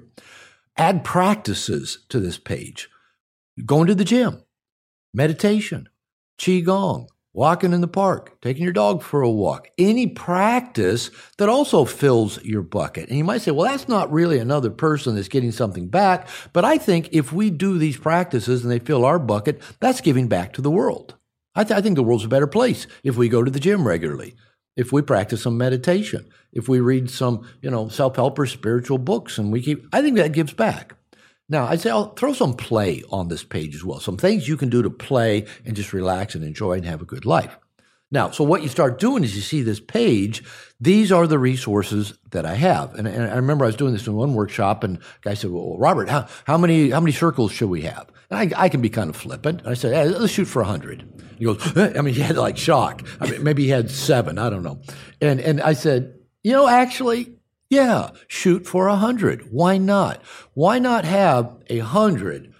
Add practices to this page. Going to the gym, meditation, qigong, walking in the park, taking your dog for a walk. Any practice that also fills your bucket. And you might say, well, that's not really another person that's getting something back. But I think if we do these practices and they fill our bucket, that's giving back to the world. I, th- I think the world's a better place if we go to the gym regularly, if we practice some meditation, if we read some, you know, self-help or spiritual books, and we keep, I think that gives back. Now, I'd say I'll throw some play on this page as well. Some things you can do to play and just relax and enjoy and have a good life. Now, so what you start doing is you see this page, these are the resources that I have. And, and I remember I was doing this in one workshop, and a guy said, well, Robert, how, how many how many circles should we have? And I, I can be kind of flippant. And I said, hey, let's shoot for one hundred. He goes, I mean, he had like shock. I mean, maybe he had seven, I don't know. And and I said, you know, actually, yeah, shoot for one hundred. Why not? Why not have one hundred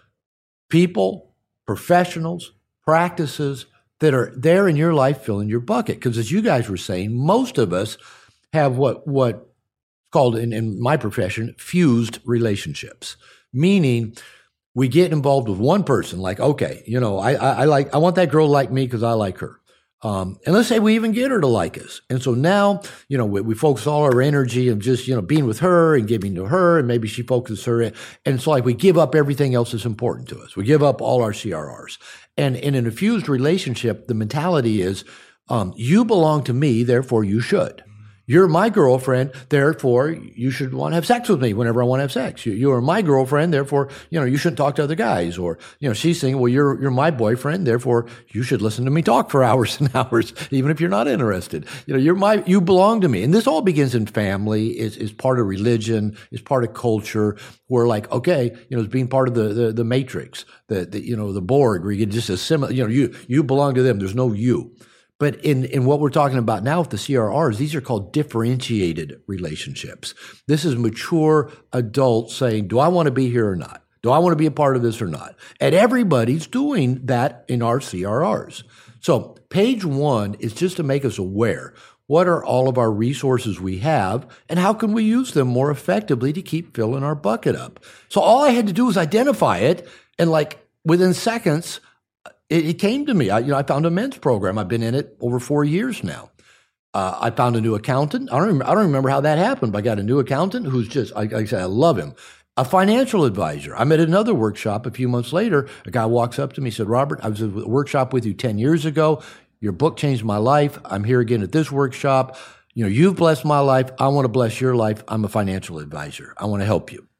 people, professionals, practices that are there in your life filling your bucket? Because as you guys were saying, most of us have what what called in, in my profession, fused relationships, meaning we get involved with one person, like, okay, you know, I, I, I like, I want that girl to like me because I like her. Um, and let's say we even get her to like us. And so now, you know, we, we focus all our energy of just, you know, being with her and giving to her, and maybe she focuses her. In, and it's like we give up everything else that's important to us. We give up all our C R Rs. And in an infused relationship, the mentality is, um, you belong to me, therefore you should. You're my girlfriend, therefore you should want to have sex with me whenever I want to have sex. You, you are my girlfriend, therefore, you know, you shouldn't talk to other guys. Or, you know, she's saying, well, you're, you're my boyfriend, therefore you should listen to me talk for hours and hours, even if you're not interested. You know, you're my, you belong to me. And this all begins in family, is, is part of religion, is part of culture. We're like, okay, you know, it's being part of the, the, the matrix, the, the, you know, the Borg, where you can just assimilate, you know, you, you belong to them. There's no you. But in, in what we're talking about now with the C R Rs, these are called differentiated relationships. This is mature adults saying, do I want to be here or not? Do I want to be a part of this or not? And everybody's doing that in our C R Rs. So page one is just to make us aware. What are all of our resources we have, and how can we use them more effectively to keep filling our bucket up? So all I had to do was identify it, and like within seconds, It, it came to me. I, you know, I found a men's program. I've been in it over four years now. Uh, I found a new accountant. I don't. Remember, I don't remember how that happened, but I got a new accountant who's just, like I said, I love him. A financial advisor. I'm at another workshop a few months later. A guy walks up to me and said, Robert, I was at a workshop with you ten years ago. Your book changed my life. I'm here again at this workshop. You know, you've blessed my life. I want to bless your life. I'm a financial advisor. I want to help you.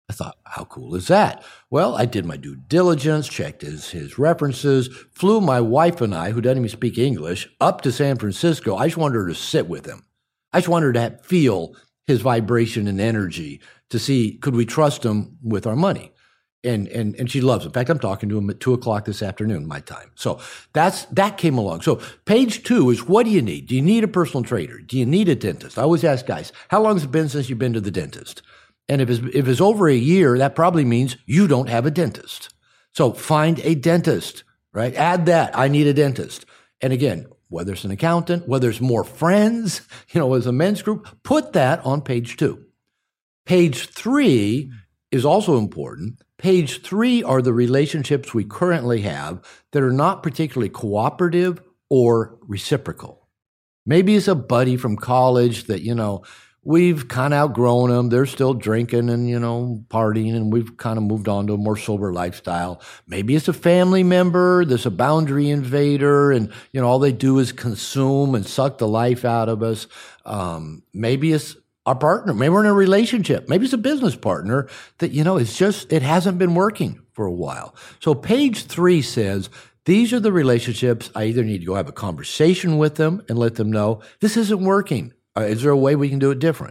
I thought, how cool is that? Well, I did my due diligence, checked his, his references, flew my wife and I, who doesn't even speak English, up to San Francisco. I just wanted her to sit with him. I just wanted her to have, feel his vibration and energy to see, could we trust him with our money? And, and, and she loves him. In fact, I'm talking to him at two o'clock this afternoon, my time. So that's, that came along. So page two is, what do you need? Do you need a personal trainer? Do you need a dentist? I always ask guys, how long has it been since you've been to the dentist? And if it's, if it's over a year, that probably means you don't have a dentist. So find a dentist, right? Add that, I need a dentist. And again, whether it's an accountant, whether it's more friends, you know, as a men's group, put that on page two. Page three is also important. Page three are the relationships we currently have that are not particularly cooperative or reciprocal. Maybe it's a buddy from college that, you know, we've kind of outgrown them. They're still drinking and, you know, partying, and we've kind of moved on to a more sober lifestyle. Maybe it's a family member that's a boundary invader, and, you know, all they do is consume and suck the life out of us. Um, maybe it's our partner. Maybe we're in a relationship. Maybe it's a business partner that, you know, it's just, it hasn't been working for a while. So page three says, these are the relationships. I either need to go have a conversation with them and let them know this isn't working. Uh, is there a way we can do it different?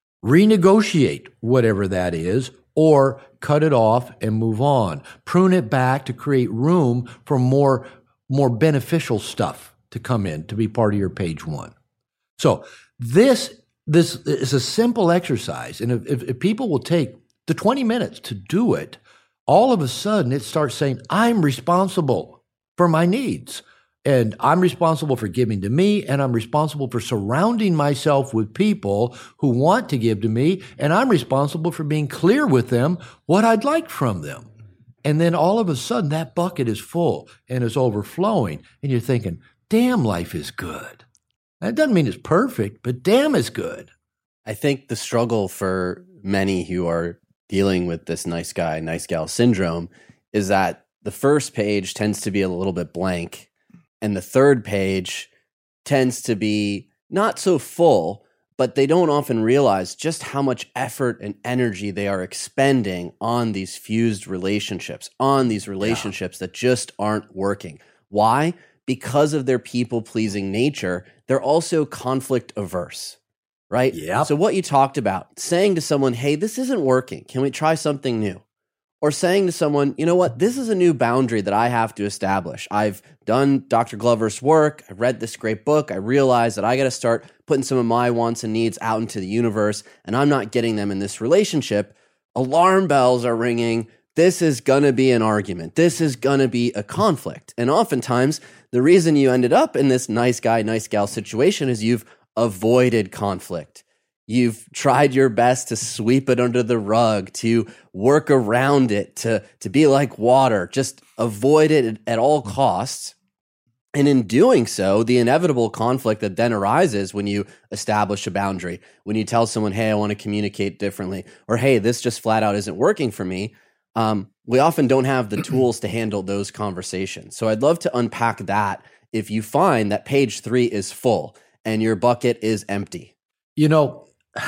Renegotiate whatever that is, or cut it off and move on. Prune it back to create room for more, more beneficial stuff to come in to be part of your page one. So this, this is a simple exercise. And if, if, if people will take the twenty minutes to do it, all of a sudden it starts saying, I'm responsible for my needs. And I'm responsible for giving to me, and I'm responsible for surrounding myself with people who want to give to me, and I'm responsible for being clear with them what I'd like from them. And then all of a sudden, that bucket is full and is overflowing, and you're thinking, damn, life is good. That doesn't mean it's perfect, but damn, it's good. I think the struggle for many who are dealing with this nice guy, nice gal syndrome is that the first page tends to be a little bit blank. And the third page tends to be not so full, but they don't often realize just how much effort and energy they are expending on these fused relationships, on these relationships yeah. that just aren't working. Why? Because of their people-pleasing nature, they're also conflict averse, right? Yeah. So what you talked about, saying to someone, hey, this isn't working. Can we try something new? Or saying to someone, you know what, this is a new boundary that I have to establish. I've done Doctor Glover's work. I read this great book. I realized that I got to start putting some of my wants and needs out into the universe, and I'm not getting them in this relationship. Alarm bells are ringing. This is going to be an argument. This is going to be a conflict. And oftentimes, the reason you ended up in this nice guy, nice gal situation is you've avoided conflict. You've tried your best to sweep it under the rug, to work around it, to, to be like water, just avoid it at all costs. And in doing so, the inevitable conflict that then arises when you establish a boundary, when you tell someone, hey, I want to communicate differently, or hey, this just flat out isn't working for me, um, we often don't have the tools to handle those conversations. So I'd love to unpack that if you find that page three is full and your bucket is empty. You know,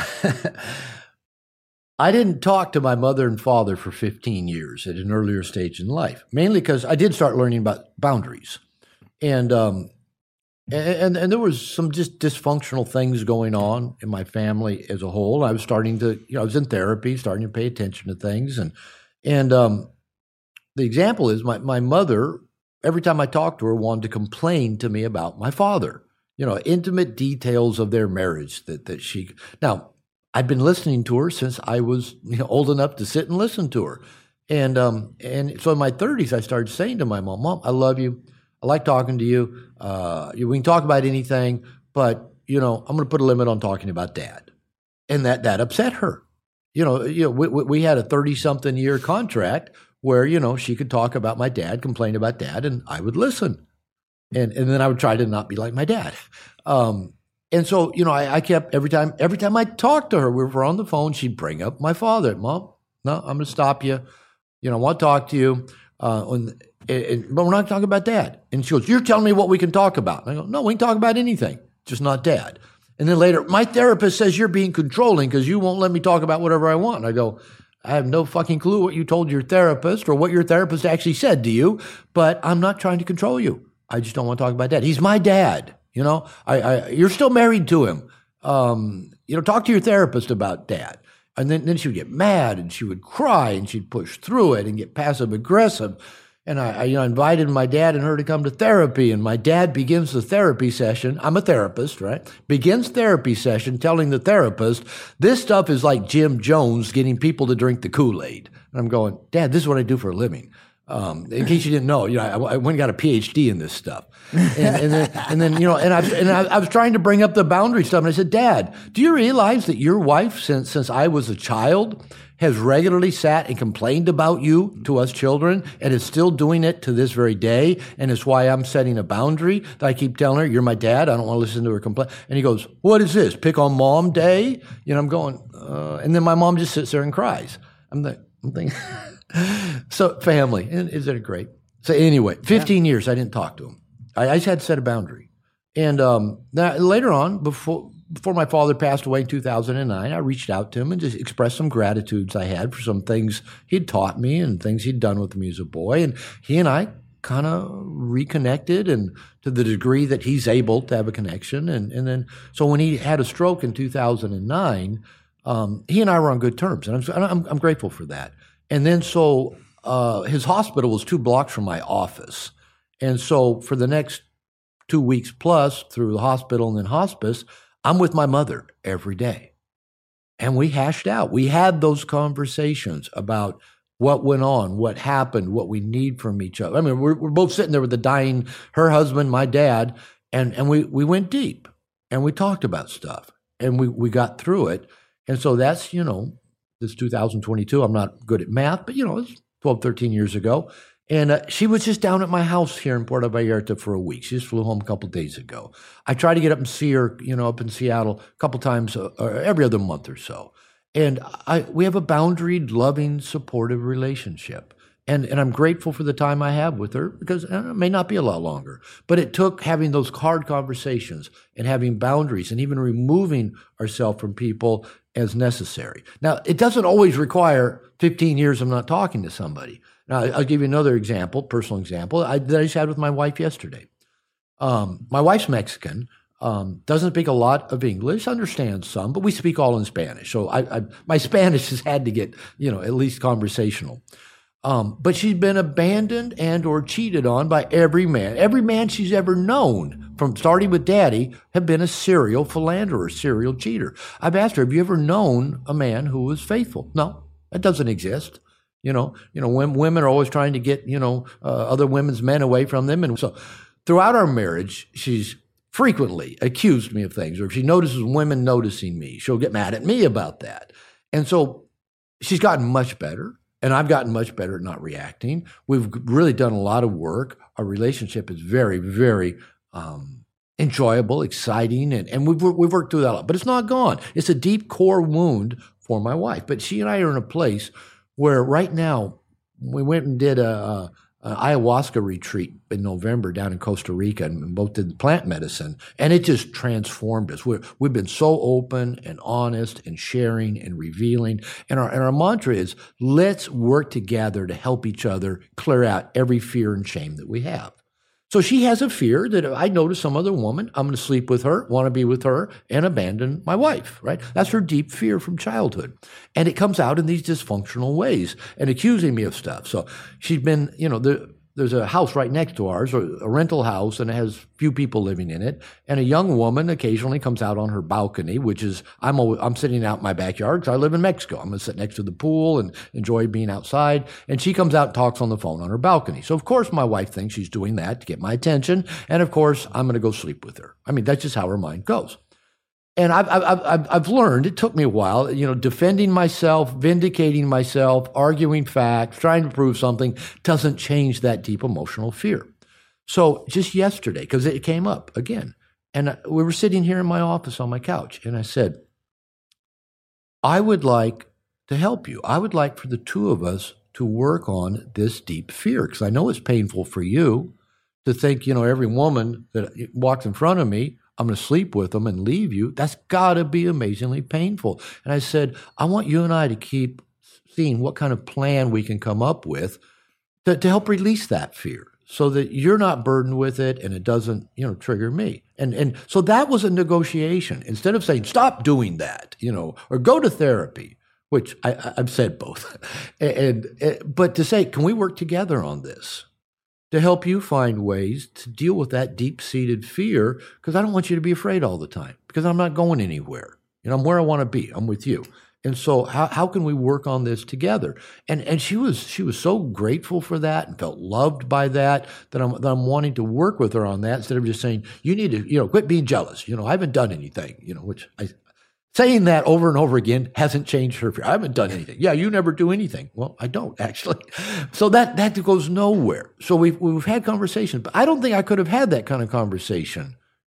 I didn't talk to my mother and father for fifteen years at an earlier stage in life, mainly because I did start learning about boundaries. And, um, and, and there was some just dysfunctional things going on in my family as a whole. I was starting to, you know, I was in therapy, starting to pay attention to things. And, and, um, the example is my, my mother, every time I talked to her, wanted to complain to me about my father. You know, intimate details of their marriage that, that she, now I've been listening to her since I was, you know, old enough to sit and listen to her. And, um, and so in my thirties, I started saying to my mom, Mom, I love you. I like talking to you. Uh, we can talk about anything, but, you know, I'm going to put a limit on talking about Dad. And that, that upset her. You know, you know, we, we had a thirty something year contract where, you know, she could talk about my dad, complain about Dad, and I would listen. And and then I would try to not be like my dad. Um, and so, you know, I, I kept every time, every time I talked to her, we were on the phone, she'd bring up my father. Mom, no, I'm going to stop you. You know, I want to talk to you. Uh, on, and, and, but we're not talking about Dad. And she goes, you're telling me what we can talk about. And I go, no, we can talk about anything, just not Dad. And then later, my therapist says you're being controlling because you won't let me talk about whatever I want. And I go, I have no fucking clue what you told your therapist or what your therapist actually said to you, but I'm not trying to control you. I just don't want to talk about dad. He's my dad. You know, I, I you're still married to him. Um, you know, talk to your therapist about dad. And then, then she would get mad and she would cry and she'd push through it and get passive aggressive. And I, I you know, invited my dad and her to come to therapy. And my dad begins the therapy session. I'm a therapist, right? Begins therapy session telling the therapist, this stuff is like Jim Jones getting people to drink the Kool-Aid. And I'm going, Dad, this is what I do for a living. Um, in case you didn't know, you know, I, I went and got a P H D in this stuff. And, and, then, and then, you know, and I, and I, I was trying to bring up the boundary stuff. And I said, Dad, do you realize that your wife, since, since I was a child, has regularly sat and complained about you to us children and is still doing it to this very day? And it's why I'm setting a boundary that I keep telling her, you're my dad. I don't want to listen to her complain. And he goes, what is this? Pick on mom day? You know, I'm going, uh, and then my mom just sits there and cries. I'm, the, I'm thinking, so family, isn't it great? So anyway, fifteen yeah. years I didn't talk to him. I, I just had to set a boundary. And um, that, later on, before before my father passed away in two thousand nine, I reached out to him and just expressed some gratitudes I had for some things he'd taught me and things he'd done with me as a boy. And he and I kind of reconnected, and to the degree that he's able to have a connection. And, and then, so when he had a stroke in two thousand nine, um, he and I were on good terms. And I'm, I'm, I'm grateful for that. And then so uh, his hospital was two blocks from my office. And so for the next two weeks plus through the hospital and then hospice, I'm with my mother every day. And we hashed out. We had those conversations about what went on, what happened, what we need from each other. I mean, we're, we're both sitting there with the dying, her husband, my dad, and, and we, we went deep and we talked about stuff and we, we got through it. And so that's, you know, this two thousand twenty-two. I'm not good at math, but, you know, it's twelve, thirteen years ago. And uh, she was just down at my house here in Puerto Vallarta for a week. She just flew home a couple of days ago. I try to get up and see her, you know, up in Seattle a couple times uh, or every other month or so. And I, we have a boundaried, loving, supportive relationship. And, and I'm grateful for the time I have with her because uh, it may not be a lot longer. But it took having those hard conversations and having boundaries and even removing ourselves from people as necessary. Now, it doesn't always require fifteen years of not talking to somebody. Now, I'll give you another example, personal example, I, that I just had with my wife yesterday. Um, my wife's Mexican, um, doesn't speak a lot of English, understands some, but we speak all in Spanish. So I, I, my Spanish has had to get, you know, at least conversational. Um, but she's been abandoned and or cheated on by every man. Every man she's ever known, from starting with daddy, have been a serial philanderer, serial cheater. I've asked her, have you ever known a man who was faithful? No, that doesn't exist. You know, you know, when women are always trying to get, you know, uh, other women's men away from them. And so throughout our marriage, she's frequently accused me of things, or if she notices women noticing me, she'll get mad at me about that. And so she's gotten much better. And I've gotten much better at not reacting. We've really done a lot of work. Our relationship is very, very um, enjoyable, exciting, and, and we've, we've worked through that a lot. But it's not gone. It's a deep core wound for my wife. But she and I are in a place where right now, we went and did a, a, a ayahuasca retreat in November down in Costa Rica, and both did plant medicine, and it just transformed us. We're, we've been so open and honest and sharing and revealing, and our, and our mantra is, let's work together to help each other clear out every fear and shame that we have. So she has a fear that if I notice some other woman, I'm going to sleep with her, want to be with her, and abandon my wife, right? That's her deep fear from childhood. And it comes out in these dysfunctional ways and accusing me of stuff. So she's been, you know, the, there's a house right next to ours, a rental house, and it has few people living in it. And a young woman occasionally comes out on her balcony, which is, I'm always, I'm sitting out in my backyard because I live in Mexico. I'm going to sit next to the pool and enjoy being outside. And she comes out and talks on the phone on her balcony. So, of course, my wife thinks she's doing that to get my attention. And, of course, I'm going to go sleep with her. I mean, that's just how her mind goes. And I've, I've, I've, I've learned, it took me a while, you know, defending myself, vindicating myself, arguing facts, trying to prove something doesn't change that deep emotional fear. So just yesterday, because it came up again, and we were sitting here in my office on my couch, and I said, I would like to help you. I would like for the two of us to work on this deep fear, because I know it's painful for you to think, you know, every woman that walks in front of me, I'm going to sleep with them and leave you. That's got to be amazingly painful. And I said, I want you and I to keep seeing what kind of plan we can come up with to, to help release that fear so that you're not burdened with it and it doesn't, you know, trigger me. And and so that was a negotiation. Instead of saying, stop doing that, you know, or go to therapy, which I, I've said both. and, and but to say, can we work together on this to help you find ways to deal with that deep-seated fear? Because I don't want you to be afraid all the time, because I'm not going anywhere. You know, I'm where I want to be. I'm with you. And so how how can we work on this together? And and she was she was so grateful for that and felt loved by that that I'm that I'm wanting to work with her on that instead of just saying, you need to, you know, quit being jealous. You know, I haven't done anything, you know, which I saying that over and over again hasn't changed her fear. I haven't done anything. Yeah, you never do anything. Well, I don't actually. So that that goes nowhere. So we've we've had conversations, but I don't think I could have had that kind of conversation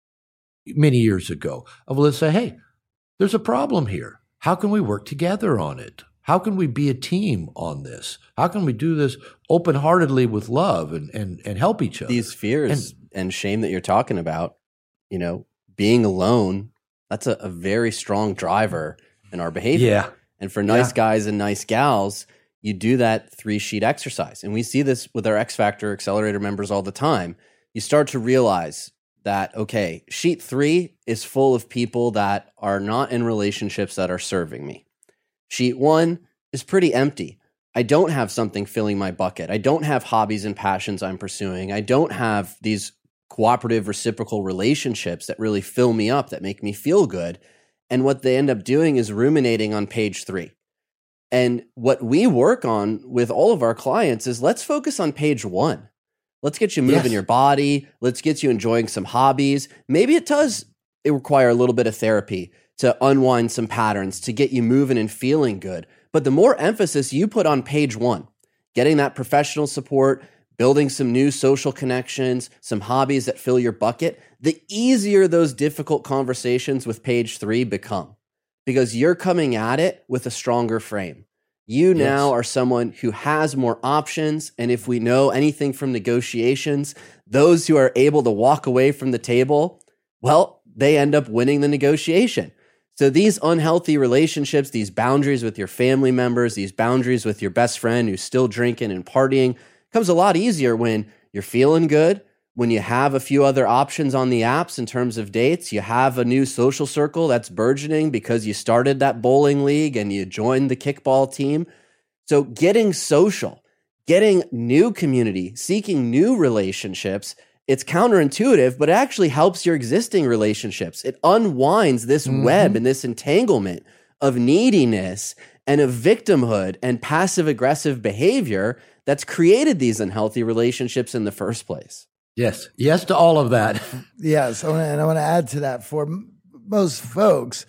many years ago. Of let's say, hey, there's a problem here. How can we work together on it? How can we be a team on this? How can we do this open-heartedly with love and and, and help each other? These fears and, and shame that you're talking about, you know, being alone, that's a, a very strong driver in our behavior. Yeah. And for nice yeah. guys and nice gals, you do that three-sheet exercise. And we see this with our X Factor Accelerator members all the time. You start to realize that, okay, sheet three is full of people that are not in relationships that are serving me. Sheet one is pretty empty. I don't have something filling my bucket. I don't have hobbies and passions I'm pursuing. I don't have these cooperative, reciprocal relationships that really fill me up, that make me feel good. And what they end up doing is ruminating on page three. And what we work on with all of our clients is let's focus on page one. Let's get you moving yes. your body. Let's get you enjoying some hobbies. Maybe it does it require a little bit of therapy to unwind some patterns, to get you moving and feeling good. But the more emphasis you put on page one, getting that professional support, building some new social connections, some hobbies that fill your bucket, the easier those difficult conversations with page three become, because you're coming at it with a stronger frame. You now yes. are someone who has more options. And if we know anything from negotiations, those who are able to walk away from the table, well, they end up winning the negotiation. So these unhealthy relationships, these boundaries with your family members, these boundaries with your best friend who's still drinking and partying, comes a lot easier when you're feeling good, when you have a few other options on the apps in terms of dates, you have a new social circle that's burgeoning because you started that bowling league and you joined the kickball team. So getting social, getting new community, seeking new relationships, it's counterintuitive, but it actually helps your existing relationships. It unwinds this mm-hmm. web and this entanglement of neediness and of victimhood and passive-aggressive behavior that's created these unhealthy relationships in the first place. Yes. Yes to all of that. Yes. And I want to add to that for m- most folks,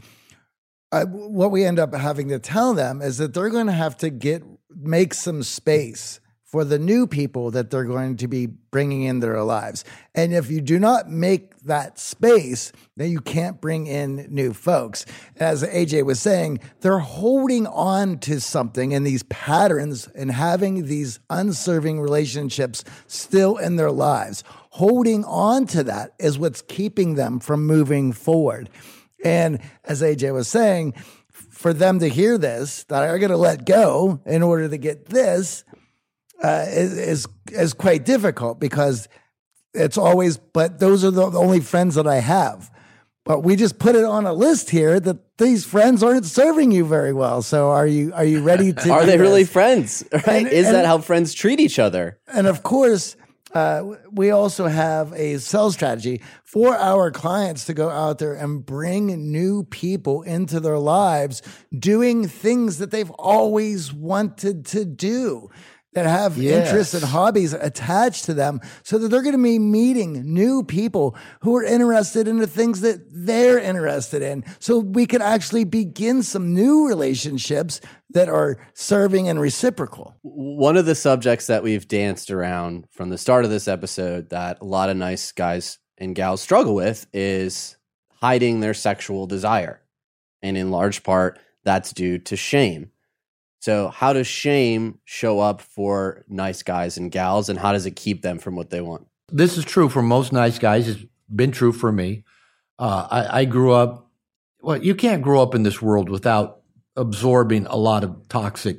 uh, what we end up having to tell them is that they're going to have to get, make some space for the new people that they're going to be bringing in their lives. And if you do not make that space, then you can't bring in new folks. As A J was saying, they're holding on to something in these patterns and having these unserving relationships still in their lives. Holding on to that is what's keeping them from moving forward. And as A J was saying, for them to hear this, that are going to let go in order to get this, Uh, is, is is quite difficult, because it's always, but those are the only friends that I have. But we just put it on a list here that these friends aren't serving you very well. So are you are you ready to? Are they this? really friends? Right? And, is and, that how friends treat each other? And of course, uh, we also have a sales strategy for our clients to go out there and bring new people into their lives, doing things that they've always wanted to do, that have yes. interests and hobbies attached to them, so that they're going to be meeting new people who are interested in the things that they're interested in. So we can actually begin some new relationships that are serving and reciprocal. One of the subjects that we've danced around from the start of this episode that a lot of nice guys and gals struggle with is hiding their sexual desire. And in large part, that's due to shame. So how does shame show up for nice guys and gals, and how does it keep them from what they want? This is true for most nice guys. It's been true for me. Uh, I, I grew up, well, you can't grow up in this world without absorbing a lot of toxic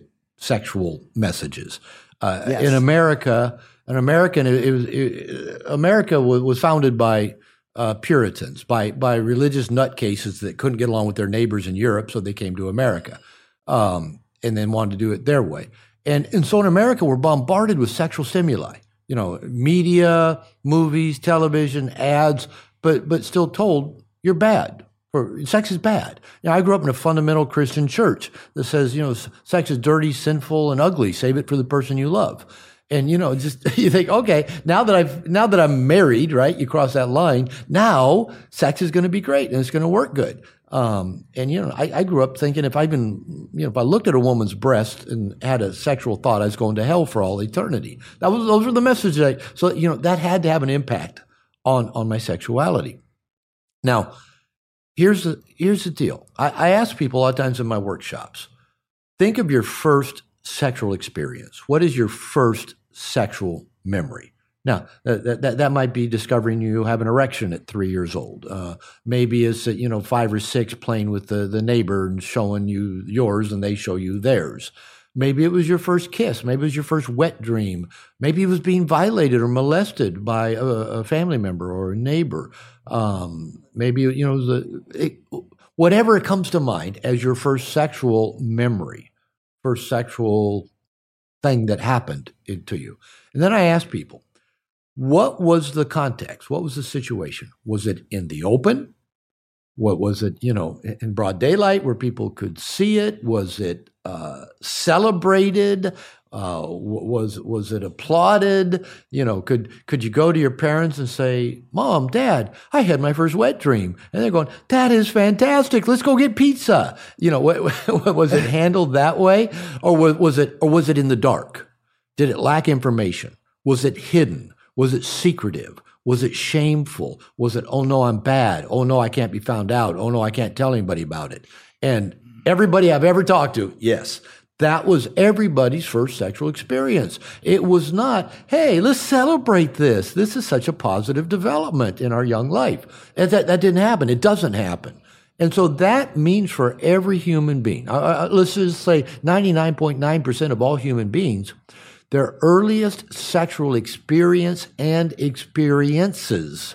sexual messages. Uh, Yes. In America, an American, it, it was, it, America was, was founded by uh, Puritans, by by religious nutcases that couldn't get along with their neighbors in Europe, so they came to America, um, and then wanted to do it their way. And and so in America, we're bombarded with sexual stimuli. You know, media, movies, television, ads, but but still told you're bad. Or sex is bad. Now, I grew up in a fundamental Christian church that says, you know, sex is dirty, sinful, and ugly. Save it for the person you love. And, you know, just you think, okay, now that I've now that I'm married, right? You cross that line. Now, sex is going to be great and it's going to work good. Um, and you know, I, I grew up thinking if I've been, you know, if I looked at a woman's breast and had a sexual thought, I was going to hell for all eternity. That was those were the messages. I, so you know, that had to have an impact on on my sexuality. Now, here's the here's the deal. I, I ask people a lot of times in my workshops, think of your first sexual experience. What is your first sexual memory? Now, that, that that might be discovering you have an erection at three years old. Uh, maybe it's at, you know, five or six playing with the, the neighbor and showing you yours and they show you theirs. Maybe it was your first kiss. Maybe it was your first wet dream. Maybe it was being violated or molested by a, a family member or a neighbor. Um, maybe, you know, the it, whatever it comes to mind as your first sexual memory, first sexual thing that happened to you. And then I ask people, what was the context? What was the situation? Was it in the open? What was it, you know, in broad daylight where people could see it? Was it uh, celebrated? Uh, was was it applauded? You know, could could you go to your parents and say, "Mom, Dad, I had my first wet dream," and they're going, "That is fantastic. Let's go get pizza." You know, what, was it handled that way, or was, was it or was it in the dark? Did it lack information? Was it hidden? Was it secretive? Was it shameful? Was it, oh no, I'm bad. Oh no, I can't be found out. Oh no, I can't tell anybody about it. And everybody I've ever talked to, yes, that was everybody's first sexual experience. It was not, hey, let's celebrate this. This is such a positive development in our young life. And that, that didn't happen. It doesn't happen. And so that means for every human being, uh, let's just say ninety-nine point nine percent of all human beings, their earliest sexual experience and experiences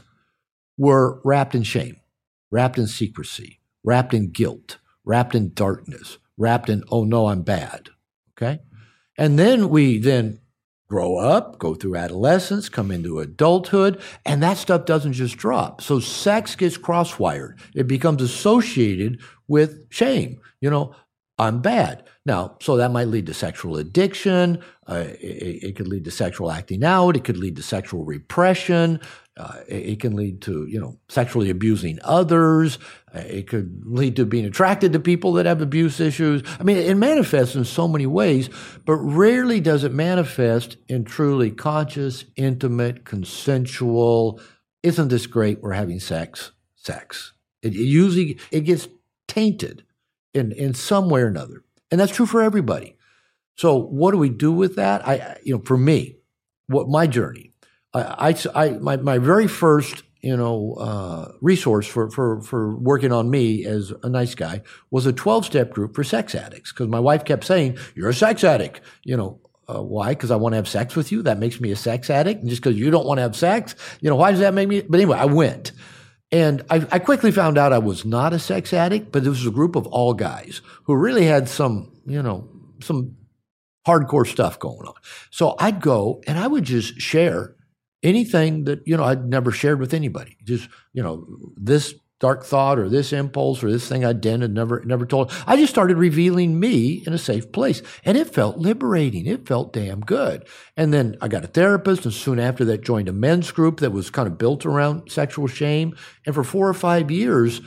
were wrapped in shame, wrapped in secrecy, wrapped in guilt, wrapped in darkness, wrapped in, oh no, I'm bad, okay? And then we then grow up, go through adolescence, come into adulthood, and that stuff doesn't just drop. So sex gets cross-wired. It becomes associated with shame. You know, I'm bad. Now, so that might lead to sexual addiction. Uh, it, it could lead to sexual acting out. It could lead to sexual repression. Uh, it, it can lead to, you know, sexually abusing others. Uh, it could lead to being attracted to people that have abuse issues. I mean, it manifests in so many ways, but rarely does it manifest in truly conscious, intimate, consensual, isn't this great, we're having sex, sex. It, it usually, it gets tainted in, in some way or another. And that's true for everybody. So what do we do with that? I, you know, for me, what my journey, I, I, I my, my very first, you know, uh, resource for, for, for working on me as a nice guy was a twelve-step group for sex addicts. Because my wife kept saying, you're a sex addict. You know, uh, why? Because I want to have sex with you. That makes me a sex addict. And just because you don't want to have sex, you know, why does that make me? But anyway, I went. And I, I quickly found out I was not a sex addict, but this was a group of all guys who really had some, you know, some hardcore stuff going on. So I'd go and I would just share anything that, you know, I'd never shared with anybody. Just, you know, this dark thought or this impulse or this thing I did and never, never told. I just started revealing me in a safe place. And it felt liberating. It felt damn good. And then I got a therapist and soon after that joined a men's group that was kind of built around sexual shame. And for four or five years,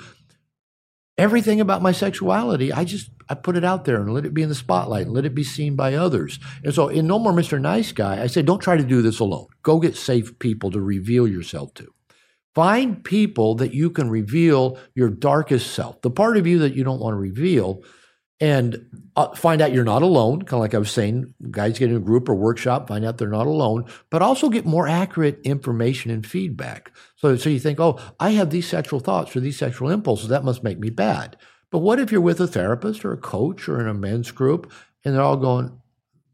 everything about my sexuality, I just, I put it out there and let it be in the spotlight and let it be seen by others. And so in No More Mister Nice Guy, I say, don't try to do this alone. Go get safe people to reveal yourself to. Find people that you can reveal your darkest self, the part of you that you don't want to reveal, and uh, find out you're not alone. Kind of like I was saying, guys get in a group or workshop, find out they're not alone, but also get more accurate information and feedback. So, so you think, oh, I have these sexual thoughts or these sexual impulses, that must make me bad. But what if you're with a therapist or a coach or in a men's group, and they're all going,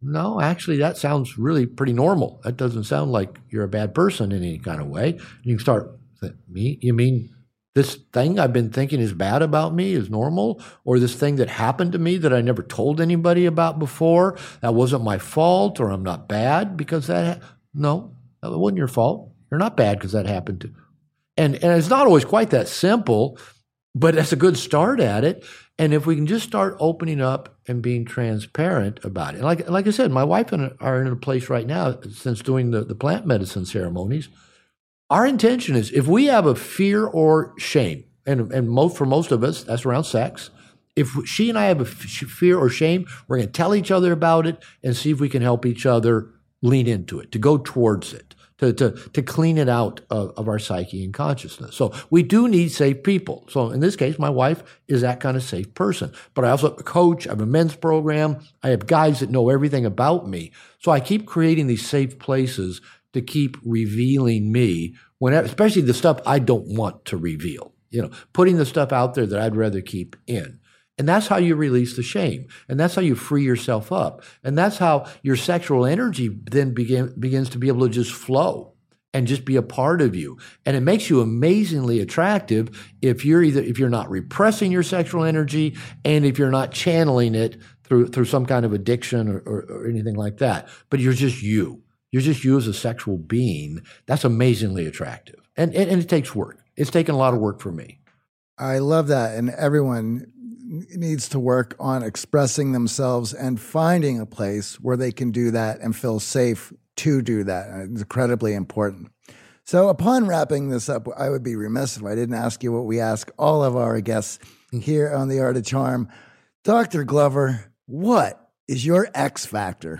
no, actually, that sounds really pretty normal. That doesn't sound like you're a bad person in any kind of way. And you can start, me? You mean this thing I've been thinking is bad about me is normal? Or this thing that happened to me that I never told anybody about before, that wasn't my fault, or I'm not bad because that, ha- no, that wasn't your fault. You're not bad because that happened to. And, and it's not always quite that simple, but that's a good start at it. And if we can just start opening up and being transparent about it. Like like I said, my wife and I are in a place right now, since doing the, the plant medicine ceremonies, our intention is if we have a fear or shame, and, and most, for most of us, that's around sex. If she and I have a f- fear or shame, we're going to tell each other about it and see if we can help each other lean into it, to go towards it. To, to to clean it out of, of our psyche and consciousness. So we do need safe people. So in this case, my wife is that kind of safe person. But I also have a coach, I have a men's program, I have guys that know everything about me. So I keep creating these safe places to keep revealing me, whenever, especially the stuff I don't want to reveal. You know, putting the stuff out there that I'd rather keep in. And that's how you release the shame. And that's how you free yourself up. And that's how your sexual energy then begin, begins to be able to just flow and just be a part of you. And it makes you amazingly attractive if you're either, if you're not repressing your sexual energy and if you're not channeling it through, through some kind of addiction or, or, or anything like that. But you're just you. You're just you as a sexual being. That's amazingly attractive. And, and, and it takes work. It's taken a lot of work for me. I love that. And everyone needs to work on expressing themselves and finding a place where they can do that and feel safe to do that. It's incredibly important. So upon wrapping this up, I would be remiss if I didn't ask you what we ask all of our guests here on The Art of Charm. Doctor Glover, what is your X factor?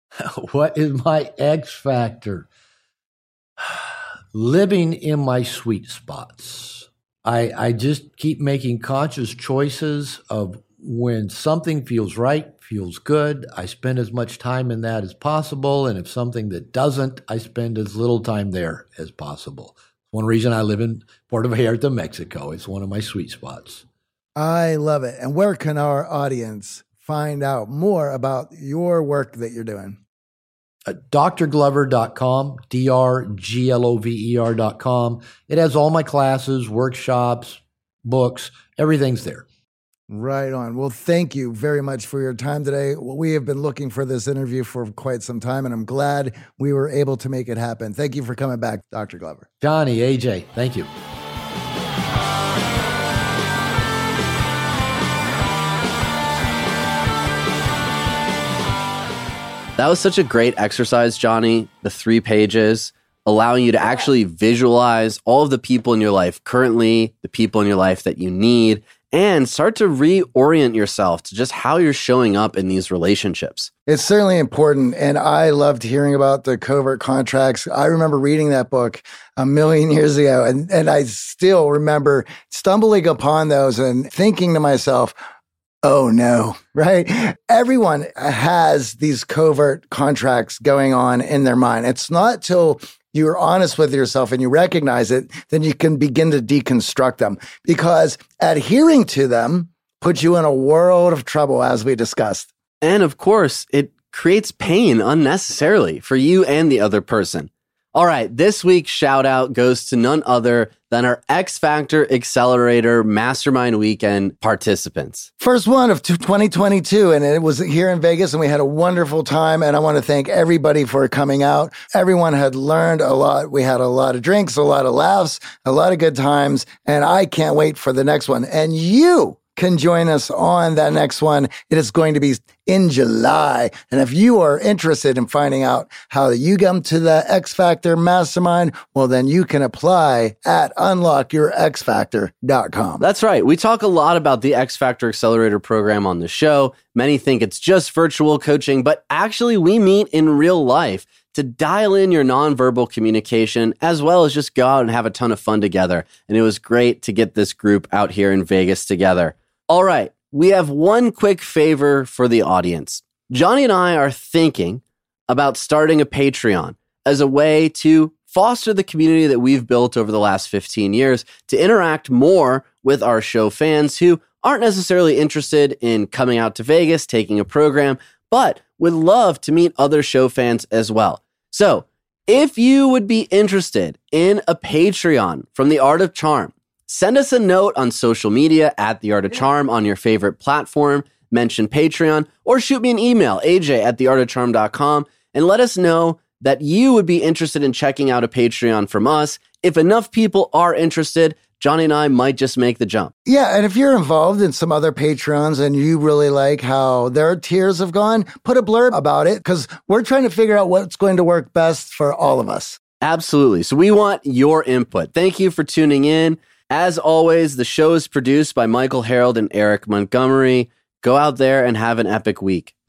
What is my X factor? Living in my sweet spots. I, I just keep making conscious choices of when something feels right, feels good, I spend as much time in that as possible. And if something that doesn't, I spend as little time there as possible. One reason I live in Puerto Vallarta, Mexico. It's one of my sweet spots. I love it. And where can our audience find out more about your work that you're doing? Uh, D R glover dot com, D R G L O V E R dot com. It has all my classes, workshops, books, everything's there. Right on. Well, thank you very much for your time today. We have been looking for this interview for quite some time, and I'm glad we were able to make it happen. Thank you for coming back, Doctor Glover. Johnny, A J, thank you. That was such a great exercise, Johnny. The three pages, allowing you to actually visualize all of the people in your life currently, the people in your life that you need, and start to reorient yourself to just how you're showing up in these relationships. It's certainly important, and I loved hearing about the covert contracts. I remember reading that book a million years ago, and, and I still remember stumbling upon those and thinking to myself, oh no, right? Everyone has these covert contracts going on in their mind. It's not till you're honest with yourself and you recognize it, then you can begin to deconstruct them, because adhering to them puts you in a world of trouble, as we discussed. And of course, it creates pain unnecessarily for you and the other person. All right, this week's shout out goes to none other than our X Factor Accelerator Mastermind Weekend participants. First one of twenty twenty-two, and it was here in Vegas, and we had a wonderful time, and I want to thank everybody for coming out. Everyone had learned a lot. We had a lot of drinks, a lot of laughs, a lot of good times, and I can't wait for the next one. And you can join us on that next one. It is going to be in July. And if you are interested in finding out how you come to the X Factor Mastermind, well, then you can apply at unlock your x factor dot com. That's right. We talk a lot about the X Factor Accelerator program on the show. Many think it's just virtual coaching, but actually we meet in real life to dial in your nonverbal communication, as well as just go out and have a ton of fun together. And it was great to get this group out here in Vegas together. All right, we have one quick favor for the audience. Johnny and I are thinking about starting a Patreon as a way to foster the community that we've built over the last fifteen years, to interact more with our show fans who aren't necessarily interested in coming out to Vegas, taking a program, but would love to meet other show fans as well. So if you would be interested in a Patreon from The Art of Charm, send us a note on social media at The Art of Charm on your favorite platform, mention Patreon, or shoot me an email, A J at the art of charm dot com, and let us know that you would be interested in checking out a Patreon from us. If enough people are interested, Johnny and I might just make the jump. Yeah, and if you're involved in some other Patreons and you really like how their tiers have gone, put a blurb about it, because we're trying to figure out what's going to work best for all of us. Absolutely. So we want your input. Thank you for tuning in. As always, the show is produced by Michael Harold and Eric Montgomery. Go out there and have an epic week.